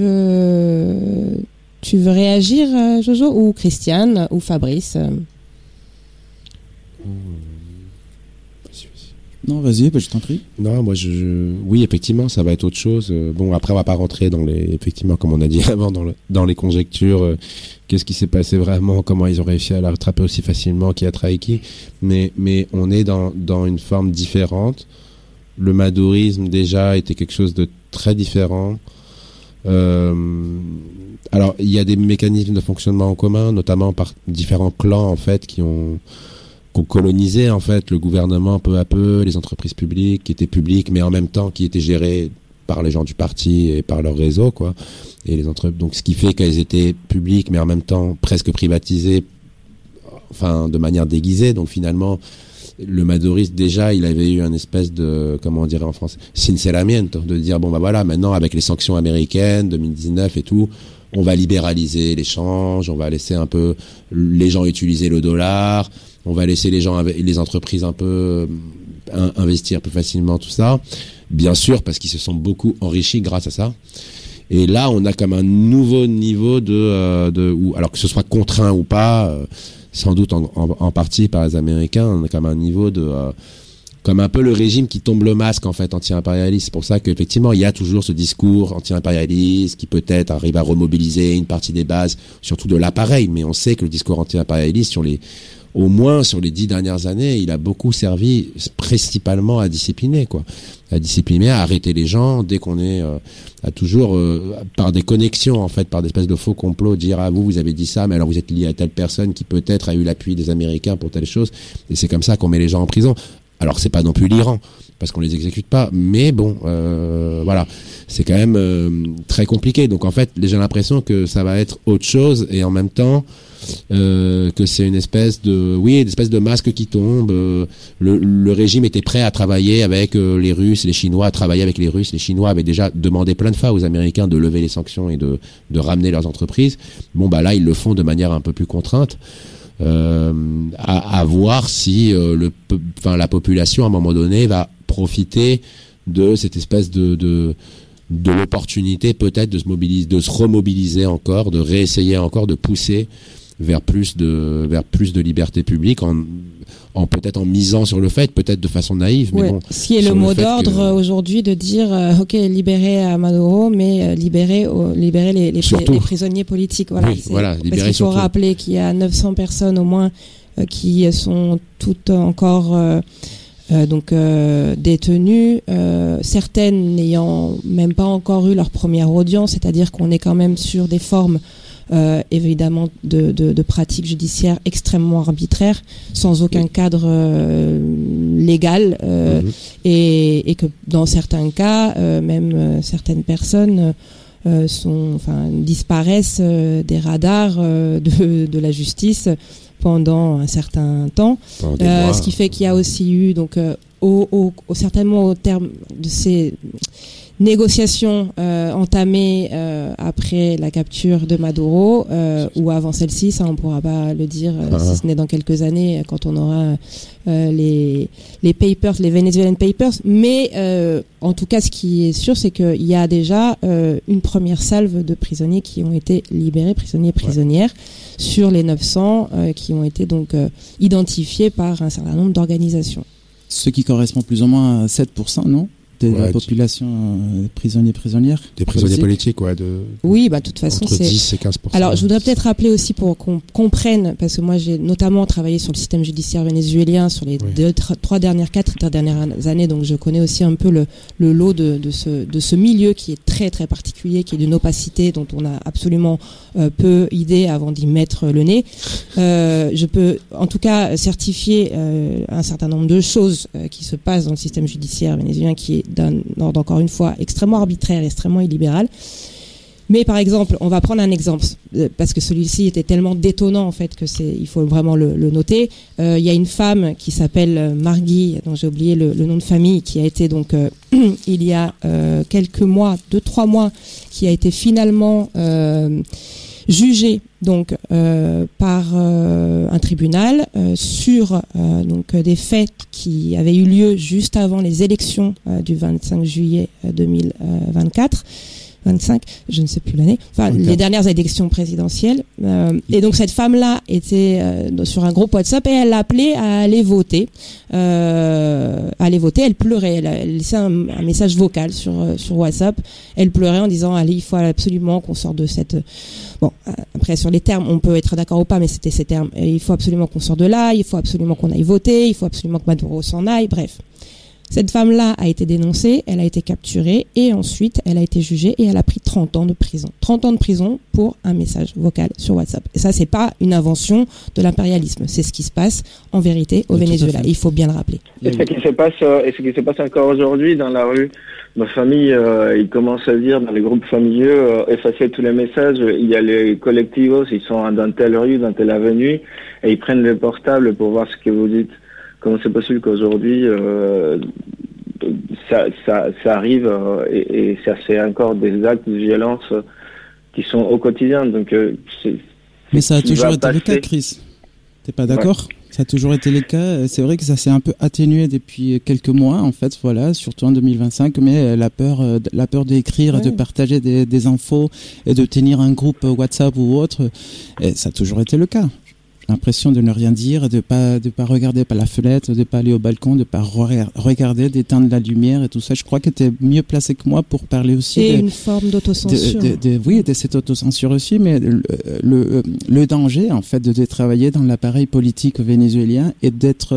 veux réagir, Jojo, ou Christiane, ou Fabrice? Non, vas-y, je t'en prie. Non, moi, oui, effectivement, ça va être autre chose. Bon, après, on va pas rentrer effectivement, comme on a dit avant, dans les conjectures. Qu'est-ce qui s'est passé vraiment? Comment ils ont réussi à la rattraper aussi facilement? Qui a trahi qui? Mais on est dans une forme différente. Le madourisme, déjà, était quelque chose de très différent. Alors, il y a des mécanismes de fonctionnement en commun, notamment par différents clans, en fait, qui ont colonisé en fait le gouvernement peu à peu, les entreprises publiques qui étaient publiques mais en même temps qui étaient gérées par les gens du parti et par leur réseau, quoi. Et donc ce qui fait qu'elles étaient publiques mais en même temps presque privatisées, enfin de manière déguisée. Donc finalement le madourisme, déjà il avait eu un espèce de, comment on dirait en français, sinceramiento, de dire bon bah voilà, maintenant avec les sanctions américaines 2019 et tout, on va libéraliser l'échange, on va laisser un peu les gens utiliser le dollar, on va laisser les entreprises un peu investir plus facilement, tout ça. Bien sûr, parce qu'ils se sont beaucoup enrichis grâce à ça. Et là, on a comme un nouveau niveau alors que ce soit contraint ou pas, sans doute en partie par les Américains, on a comme un niveau comme un peu le régime qui tombe le masque, en fait, anti-impérialiste. C'est pour ça qu'effectivement, il y a toujours ce discours anti-impérialiste qui peut-être arrive à remobiliser une partie des bases, surtout de l'appareil. Mais on sait que le discours anti-impérialiste, au moins sur les 10 dernières années, il a beaucoup servi principalement à discipliner, quoi. À discipliner, à arrêter les gens dès qu'on est à toujours par des connexions, en fait, par des espèces de faux complots, dire ah vous avez dit ça, mais alors vous êtes lié à telle personne qui peut-être a eu l'appui des Américains pour telle chose, et c'est comme ça qu'on met les gens en prison. Alors c'est pas non plus l'Iran, parce qu'on les exécute pas, mais bon, voilà, c'est quand même très compliqué. Donc en fait, j'ai l'impression que ça va être autre chose, et en même temps que c'est une espèce de masque qui tombe. Le régime était prêt à travailler avec les Russes, les Chinois, à travailler avec les Russes. Les Chinois avaient déjà demandé plein de fois aux Américains de lever les sanctions et de ramener leurs entreprises. Bon bah là, ils le font de manière un peu plus contrainte. À voir si la population à un moment donné va profiter de cette espèce de l'opportunité peut-être de se remobiliser encore, de réessayer encore, de pousser vers plus de liberté publique en peut-être en misant sur le fait, peut-être de façon naïve, mais bon. Ce qui est le mot d'ordre aujourd'hui de dire ok, libérer à Maduro, mais libérer les prisonniers politiques. Voilà. Oui, voilà, libérer parce qu'il faut surtout. rappeler qu'il y a 900 personnes au moins qui sont toutes encore détenues, certaines n'ayant même pas encore eu leur première audience, c'est-à-dire qu'on est quand même sur des formes évidemment de pratiques judiciaires extrêmement arbitraires, sans aucun cadre légal, et que dans certains cas, même certaines personnes disparaissent des radars de la justice pendant un certain temps, ce qui fait qu'il y a aussi eu donc certainement au terme de ces négociations entamées après la capture de Maduro ou avant celle-ci, ça on pourra pas le dire si ce n'est dans quelques années quand on aura les papers, les Venezuelan Papers, mais en tout cas ce qui est sûr c'est qu'il y a déjà une première salve de prisonniers qui ont été libérés, prisonnières sur les 900 qui ont été donc identifiés par un certain nombre d'organisations. Ce qui correspond plus ou moins à 7%, non ? De la population prisonnières. Des prisonniers politiques, ouais. Oui, de toute façon, entre c'est 10 et 15%. Alors, je voudrais peut-être rappeler aussi pour qu'on comprenne, parce que moi, j'ai notamment travaillé sur le système judiciaire vénézuélien sur les 4 dernières années, donc je connais aussi un peu le lot de ce milieu qui est très, très particulier, qui est d'une opacité dont on a absolument peu idée avant d'y mettre le nez. Je peux, en tout cas, certifier un certain nombre de choses qui se passent dans le système judiciaire vénézuélien qui est d'un ordre, encore une fois, extrêmement arbitraire, extrêmement illibéral. Mais par exemple, on va prendre un exemple, parce que celui-ci était tellement détonnant, en fait, il faut vraiment le noter. Il y a une femme qui s'appelle Margui, dont j'ai oublié le nom de famille, qui a été donc, il y a quelques mois, 2-3 mois, qui a été finalement jugée donc par un tribunal sur donc des faits qui avaient eu lieu juste avant les élections du 25 juillet 2024. 25, je ne sais plus l'année, enfin les dernières élections présidentielles. Et donc cette femme-là était sur un groupe WhatsApp et elle appelait à aller voter. Elle pleurait, elle laissait un message vocal sur WhatsApp. Elle pleurait en disant allez, il faut absolument qu'on sorte de cette... Bon, après sur les termes, on peut être d'accord ou pas, mais c'était ces termes. Il faut absolument qu'on sorte de là, il faut absolument qu'on aille voter, il faut absolument que Maduro s'en aille, bref. Cette femme-là a été dénoncée, elle a été capturée et ensuite elle a été jugée et elle a pris 30 ans de prison. 30 ans de prison pour un message vocal sur WhatsApp. Et ça, c'est pas une invention de l'impérialisme. C'est ce qui se passe en vérité au Venezuela. Et il faut bien le rappeler. Et ce qui se passe encore aujourd'hui dans la rue. Ma famille, ils commencent à dire dans les groupes familiaux, effacer tous les messages. Il y a les colectivos, ils sont dans telle rue, dans telle avenue, et ils prennent le portable pour voir ce que vous dites. Comment c'est possible qu'aujourd'hui ça arrive et ça c'est encore des actes de violence qui sont au quotidien. Donc mais ça a toujours été le cas, Chris. T'es pas d'accord? Ouais. Ça a toujours été le cas. C'est vrai que ça s'est un peu atténué depuis quelques mois, en fait, voilà, surtout en 2025. Mais la peur d'écrire, de partager des infos et de tenir un groupe WhatsApp ou autre, ça a toujours été le cas. L'impression de ne rien dire, de pas regarder par la fenêtre, de pas aller au balcon, de pas regarder, d'éteindre la lumière et tout ça. Je crois que tu es mieux placé que moi pour parler aussi. Et une forme d'autocensure. Oui, de cette autocensure aussi, mais le danger, en fait, de travailler dans l'appareil politique vénézuélien et d'être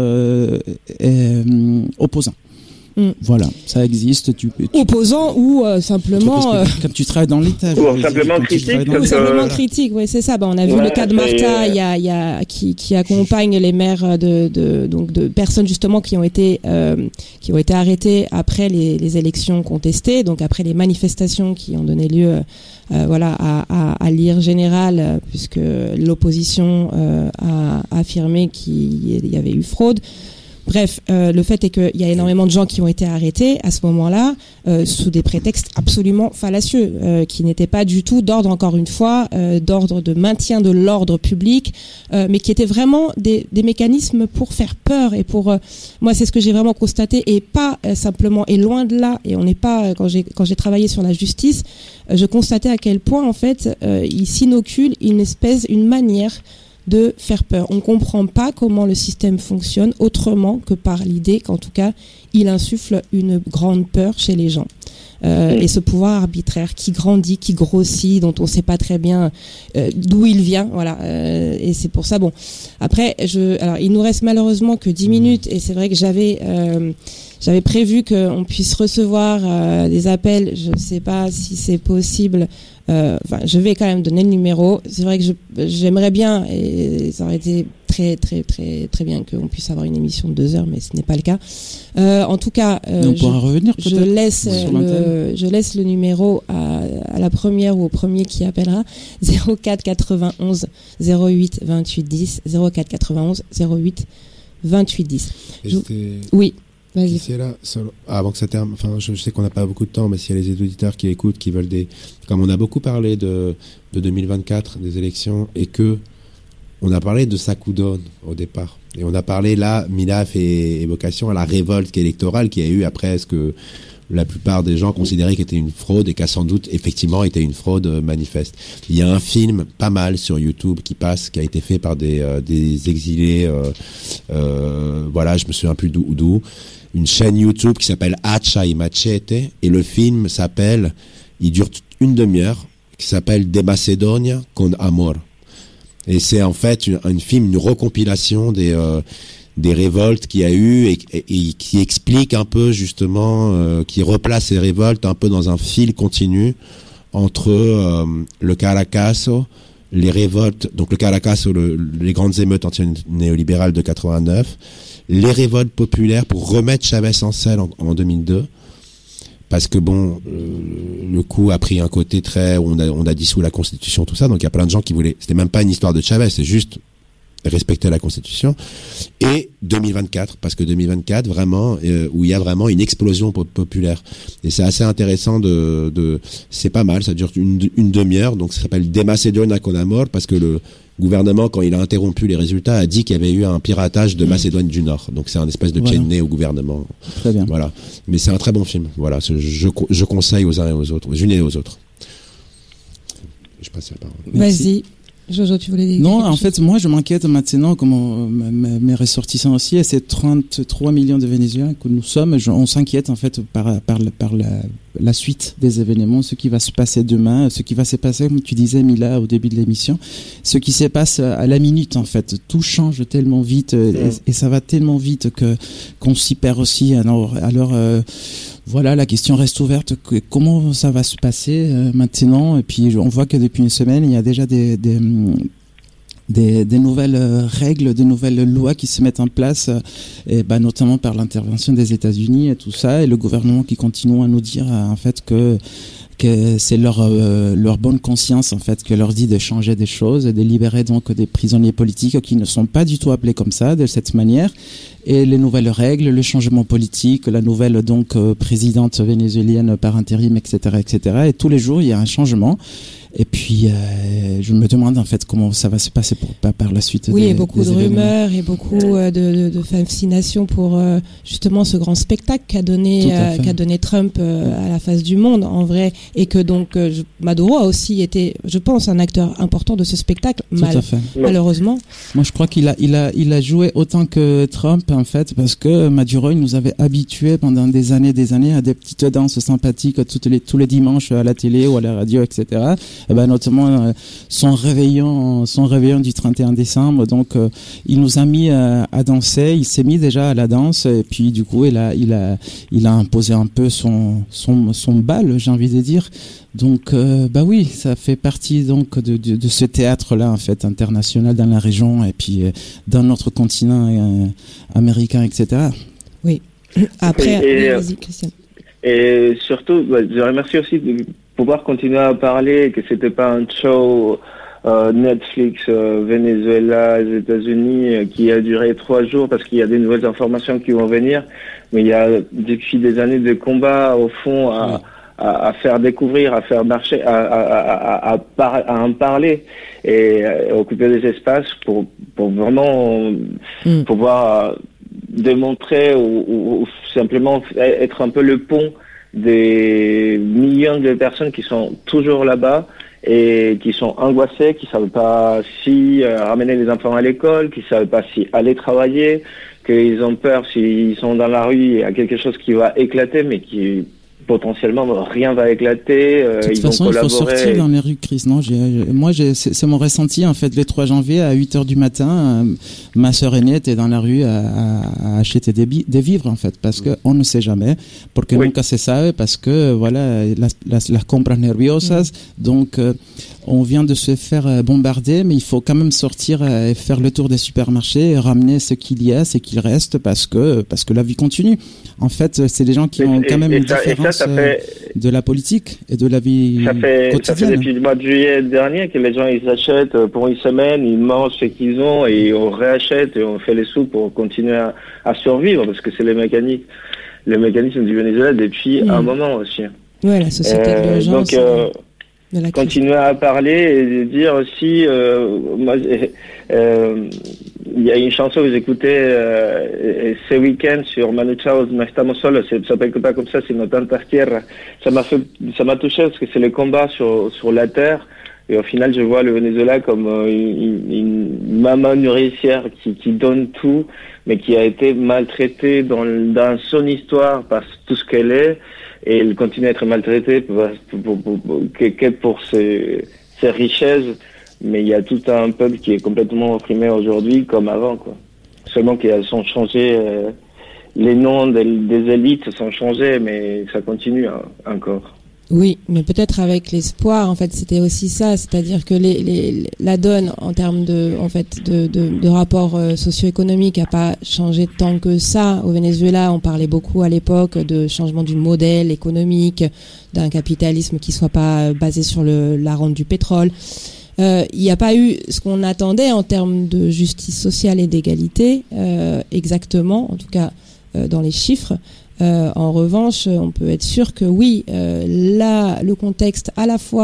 opposant. Voilà, ça existe. Opposant ou simplement. Quand tu travailles dans l'État. Ou simplement critique. Ou simplement critique, oui, c'est ça. On a vu le cas de Marta, qui accompagne les maires de personnes justement qui ont été arrêtées après les élections contestées, donc après les manifestations qui ont donné lieu. À l'IR général, puisque l'opposition a affirmé qu'il y avait eu fraude. Bref, le fait est qu'il y a énormément de gens qui ont été arrêtés à ce moment-là sous des prétextes absolument fallacieux, qui n'étaient pas du tout d'ordre, encore une fois, d'ordre de maintien de l'ordre public, mais qui étaient vraiment des mécanismes pour faire peur et pour... moi, c'est ce que j'ai vraiment constaté, et pas simplement, et loin de là, et on n'est pas... Quand j'ai travaillé sur la justice, je constatais à quel point, en fait, il s'inocule une manière de faire peur. On ne comprend pas comment le système fonctionne autrement que par l'idée qu'en tout cas, il insuffle une grande peur chez les gens. Et ce pouvoir arbitraire qui grandit, qui grossit, dont on ne sait pas très bien d'où il vient, voilà. Et c'est pour ça, bon. Après, alors il nous reste malheureusement que 10 minutes, et c'est vrai que j'avais prévu qu'on puisse recevoir des appels. Je ne sais pas si c'est possible. Je vais quand même donner le numéro. C'est vrai que j'aimerais bien, et ça aurait été très très très très bien qu'on puisse avoir une émission de 2 heures, mais ce n'est pas le cas. En tout cas, je laisse le numéro à la première ou au premier qui appellera. 04 91 08 28 10 04 91 08 28 10. Oui. C'est là, avant que ça termine, enfin, je sais qu'on n'a pas beaucoup de temps, mais s'il y a les auditeurs qui écoutent, qui veulent comme on a beaucoup parlé de 2024, des élections, et que on a parlé de Sakudon au départ. Et on a parlé là, Mila fait évocation à la révolte électorale qu'il y a eu après ce que la plupart des gens considéraient qu'était une fraude et qu'a sans doute effectivement été une fraude manifeste. Il y a un film pas mal sur YouTube qui a été fait par des exilés, je me souviens plus d'où. Une chaîne YouTube qui s'appelle Hacha y Machete, et le film il dure une demi-heure, qui s'appelle De Macedonia con Amor. Et c'est en fait une recompilation des révoltes qu'il y a eu et qui explique un peu justement, qui replace ces révoltes un peu dans un fil continu entre le Caracazo, les révoltes, donc le Caracazo, les grandes émeutes anti-néolibérales de 89, les révoltes populaires pour remettre Chavez en selle en 2002, parce que le coup a pris un côté très, on a dissous la Constitution, tout ça, donc il y a plein de gens qui voulaient, c'était même pas une histoire de Chavez, c'est juste respecter la Constitution. Et 2024, parce que 2024 vraiment, où il y a vraiment une explosion populaire, et c'est assez intéressant c'est pas mal, ça dure une demi-heure, donc ça s'appelle De Macedonia con Amor, parce que le gouvernement, quand il a interrompu les résultats, a dit qu'il y avait eu un piratage de Macédoine du Nord. Donc c'est un espèce de pied de nez au gouvernement. Très bien. Voilà. Mais c'est un très bon film. Voilà. Je conseille aux uns et aux autres, aux unes et aux autres. je passe la parole. Vas-y. Jojo, tu voulais dire Non, en fait, moi, je m'inquiète maintenant, comme mes ressortissants aussi, et c'est 33 millions de Vénézuéliens que nous sommes. On s'inquiète, en fait, par la suite des événements, ce qui va se passer demain, ce qui va se passer, comme tu disais, Mila, au début de l'émission, ce qui se passe à la minute, en fait. Tout change tellement vite, et ça va tellement vite qu'on s'y perd aussi. Alors, voilà, la question reste ouverte. Comment ça va se passer maintenant? Et puis, on voit que depuis une semaine, il y a déjà des nouvelles règles, des nouvelles lois qui se mettent en place, et notamment par l'intervention des États-Unis et tout ça, et le gouvernement qui continue à nous dire en fait que c'est leur bonne conscience en fait qui leur dit de changer des choses et de libérer donc des prisonniers politiques qui ne sont pas du tout appelés comme ça, de cette manière. Et les nouvelles règles, le changement politique, la nouvelle donc présidente vénézuélienne par intérim, etc., etc. Et tous les jours il y a un changement. Et puis, je me demande en fait comment ça va se passer par la suite. Oui, et beaucoup de rumeurs et beaucoup de fascination pour justement ce grand spectacle qu'a donné Trump à la face du monde, en vrai, et que donc Maduro a aussi été, je pense, un acteur important de ce spectacle. Malheureusement. Moi, je crois qu'il a joué autant que Trump en fait, parce que Maduro il nous avait habitués pendant des années à des petites danses sympathiques tous les dimanches à la télé ou à la radio, etc. Notamment son réveillon du 31 décembre. Donc il nous a mis à danser, il s'est mis déjà à la danse et puis du coup il a imposé un peu son bal, j'ai envie de dire. Donc oui, ça fait partie donc de ce théâtre là en fait international dans la région et puis dans notre continent américain, etc. Oui. Après, vas-y Christian. Et surtout, je remercie aussi de pouvoir continuer à parler, que c'était pas un show Netflix, Venezuela, les États-Unis qui a duré 3 jours parce qu'il y a des nouvelles informations qui vont venir, mais il y a depuis des années de combat au fond à faire découvrir, à faire marcher, à en parler et occuper des espaces pour vraiment pouvoir démontrer ou simplement être un peu le pont des millions de personnes qui sont toujours là-bas et qui sont angoissées, qui savent pas si ramener les enfants à l'école, qui savent pas si aller travailler, qu'ils ont peur s'ils sont dans la rue, il y a quelque chose qui va éclater, mais qui potentiellement rien va éclater. De toute façon, il faut sortir dans les rues, Chris. Non, c'est mon ressenti en fait. Le 3 janvier à 8h du matin, ma sœur aînée était dans la rue à acheter des vivres en fait, parce que on ne sait jamais, porque nunca se sabe, parce que voilà las compras nerviosas. Donc on vient de se faire bombarder, mais il faut quand même sortir et faire le tour des supermarchés et ramener ce qu'il y a, ce qu'il reste, parce que la vie continue. En fait, c'est des gens qui ont quand même une différence de la politique et de la vie quotidienne. Ça fait depuis le mois de juillet dernier que les gens ils achètent pour une semaine, ils mangent ce qu'ils ont et on réachète et on fait les sous pour continuer à survivre, parce que c'est le mécanisme du Venezuela depuis un moment aussi. Ouais, la société de l'urgence. Donc, continuer à parler et dire aussi, moi, il y a une chanson que j'écoutais ce week-end sur Manu Chao's No Estamos Solos, ça s'appelle pas comme ça, c'est No Tantas Tierra. Ça m'a touché parce que c'est le combat sur la terre, et au final je vois le Venezuela comme une maman nourricière qui donne tout, mais qui a été maltraitée dans son histoire par tout ce qu'elle est. Et elle continue à être maltraitée pour ses richesses, mais il y a tout un peuple qui est complètement opprimé aujourd'hui comme avant, quoi. Seulement qu'elles sont changées, les noms des élites sont changés, mais ça continue encore. Oui, mais peut-être avec l'espoir, en fait, c'était aussi ça, c'est-à-dire que la donne en termes de rapport socio-économique a pas changé tant que ça. Au Venezuela, on parlait beaucoup à l'époque de changement du modèle économique, d'un capitalisme qui soit pas basé sur la rente du pétrole. Il n'y a pas eu ce qu'on attendait en termes de justice sociale et d'égalité, exactement, en tout cas dans les chiffres. En revanche, on peut être sûr que oui, là, le contexte à la fois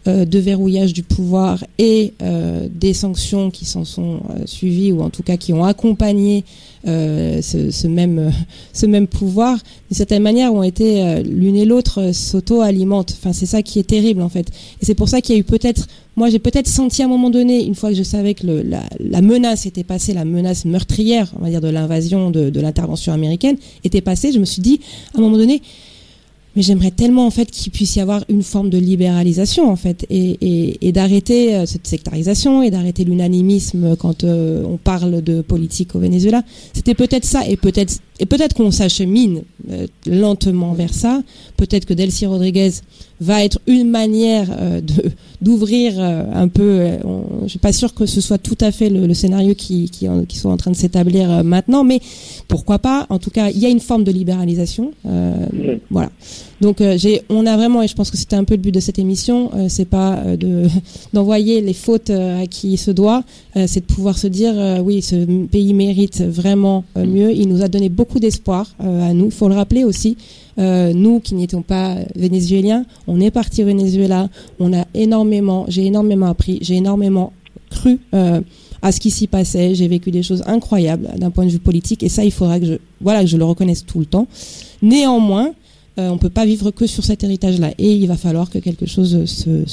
de verrouillage du pouvoir et des sanctions qui s'en sont suivies, ou en tout cas qui ont accompagné ce même pouvoir, d'une certaine manière, ont été l'une et l'autre s'auto-alimentent. Enfin, c'est ça qui est terrible en fait. Et c'est pour ça qu'il y a eu moi j'ai peut-être senti à un moment donné, une fois que je savais que la menace était passée, la menace meurtrière, on va dire, de l'invasion, de l'intervention américaine était passée, je me suis dit à un moment donné, mais j'aimerais tellement en fait qu'il puisse y avoir une forme de libéralisation en fait, et d'arrêter cette sectarisation, et d'arrêter l'unanimisme quand on parle de politique au Venezuela. C'était peut-être ça, et peut-être qu'on s'achemine lentement vers ça. Peut-être que Delcy Rodriguez va être une manière d'ouvrir un peu. Je suis pas sûre que ce soit tout à fait le scénario qui soit en train de s'établir maintenant, mais pourquoi pas. En tout cas, il y a une forme de libéralisation. Voilà. Donc on a vraiment, et je pense que c'était un peu le but de cette émission, c'est pas d'envoyer les fautes à qui se doit, c'est de pouvoir se dire oui, ce pays mérite vraiment mieux. Il nous a donné beaucoup d'espoir à nous. Il faut le rappeler aussi. Nous qui n'étions pas vénézuéliens, on est parti au Venezuela, j'ai énormément appris, j'ai énormément cru à ce qui s'y passait, j'ai vécu des choses incroyables d'un point de vue politique, et ça il faudra que je le reconnaisse tout le temps. Néanmoins, on peut pas vivre que sur cet héritage-là, et il va falloir que quelque chose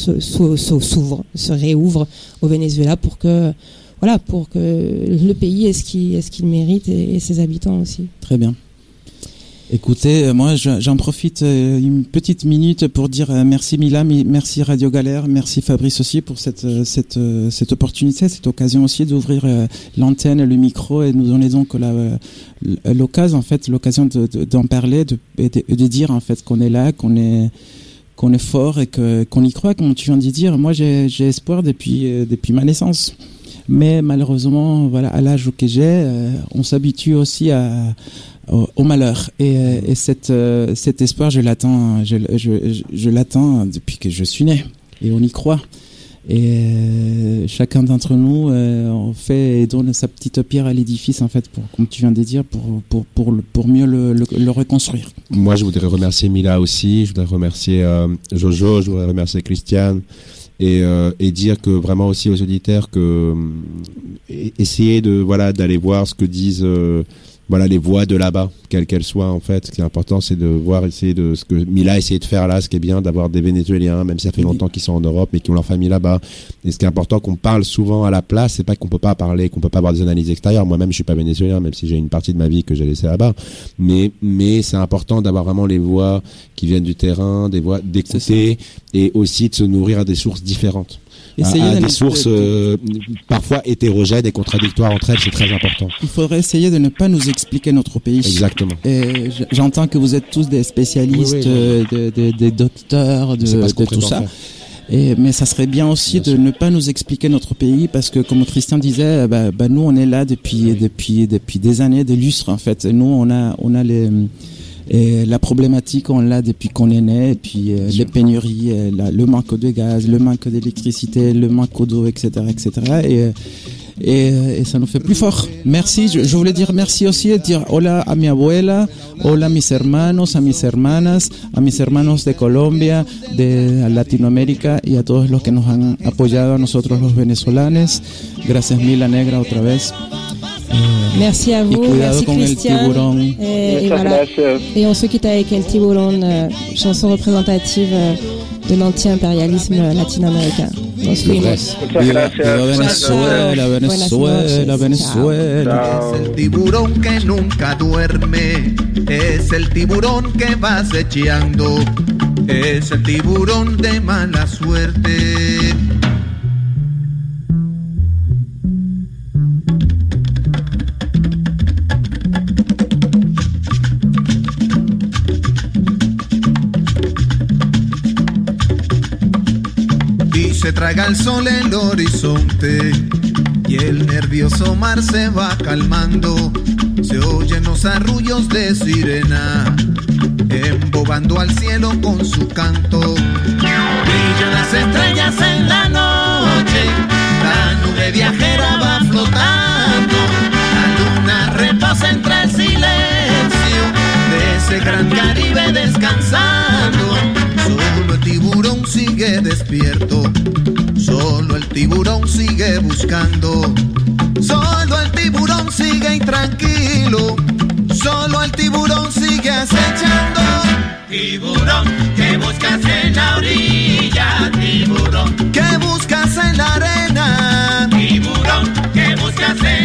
se réouvre au Venezuela pour que le pays ait ce qu'il mérite, et ses habitants aussi. Très bien. Écoutez, moi j'en profite une petite minute pour dire merci Mila, merci Radio Galère, merci Fabrice aussi pour cette opportunité, cette occasion aussi d'ouvrir l'antenne, le micro, et nous donner donc l'occasion d'en parler, de dire en fait qu'on est là, qu'on est fort, et qu'on y croit, comme tu viens d'y dire. Moi j'ai espoir depuis ma naissance. Mais malheureusement, voilà, à l'âge que j'ai, on s'habitue aussi au malheur, et cet espoir, je l'attends depuis que je suis né, et on y croit. Et chacun d'entre nous on fait et donne sa petite pierre à l'édifice en fait, pour, comme tu viens de dire, pour mieux le reconstruire. Moi, je voudrais remercier Mila aussi, je voudrais remercier Jojo, je voudrais remercier Christiane. Et dire que vraiment aussi aux auditeurs que essayer d'aller voir ce que disent les voix de là-bas, quelles qu'elles soient en fait. Ce qui est important, c'est de voir, essayer de ce que Mila a essayé de faire là, ce qui est bien d'avoir des Vénézuéliens, même si ça fait longtemps qu'ils sont en Europe, mais qui ont leur famille là-bas. Et ce qui est important, qu'on parle souvent à la place, c'est pas qu'on peut pas parler, qu'on peut pas avoir des analyses extérieures. Moi-même, je suis pas vénézuélien, même si j'ai une partie de ma vie que j'ai laissée là-bas. Mais c'est important d'avoir vraiment les voix qui viennent du terrain, des voix d'écouter, et aussi de se nourrir à des sources différentes. Des sources parfois hétérogènes et contradictoires entre elles, c'est très important. Il faudrait essayer de ne pas nous expliquer notre pays. Exactement. Et j'entends que vous êtes tous des spécialistes, des docteurs, de tout ça. Mais ça serait bien aussi de ne pas nous expliquer notre pays, parce que comme Christian disait, nous on est là depuis des années, des lustres en fait. Nous on a la problématique, on l'a depuis qu'on est né, et puis les pénuries, le manque de gaz, le manque d'électricité, le manque d'eau, etc., et ça nous fait plus fort. Merci, je voulais dire merci aussi, et dire hola a mi abuela, hola a mis hermanos, a mis hermanas, a mis hermanos de Colombia, de Latinoamérica, y a todos los que nos han apoyado a nosotros los venezolanos. Gracias Mila Negra otra vez. Merci à vous, merci Christian. Et on se quitte avec El Tiburón, chanson représentative de l'anti-impérialisme latino-américain. Nos fuimos. Venezuela. Es el tiburón que nunca duerme, es el tiburón que va acechando, es el tiburón de mala suerte. Se traga el sol el horizonte y el nervioso mar se va calmando. Se oyen los arrullos de sirena, embobando al cielo con su canto. Brillan las estrellas en la noche, la nube viajera va flotando. La luna reposa entre el silencio de ese gran Caribe descansando. Solo el tiburón sigue sigue despierto, solo el tiburón sigue buscando, solo el tiburón sigue intranquilo, solo el tiburón sigue acechando. Tiburón, ¿qué buscas en la orilla? Tiburón, ¿qué buscas en la arena? tiburón, ¿qué buscas en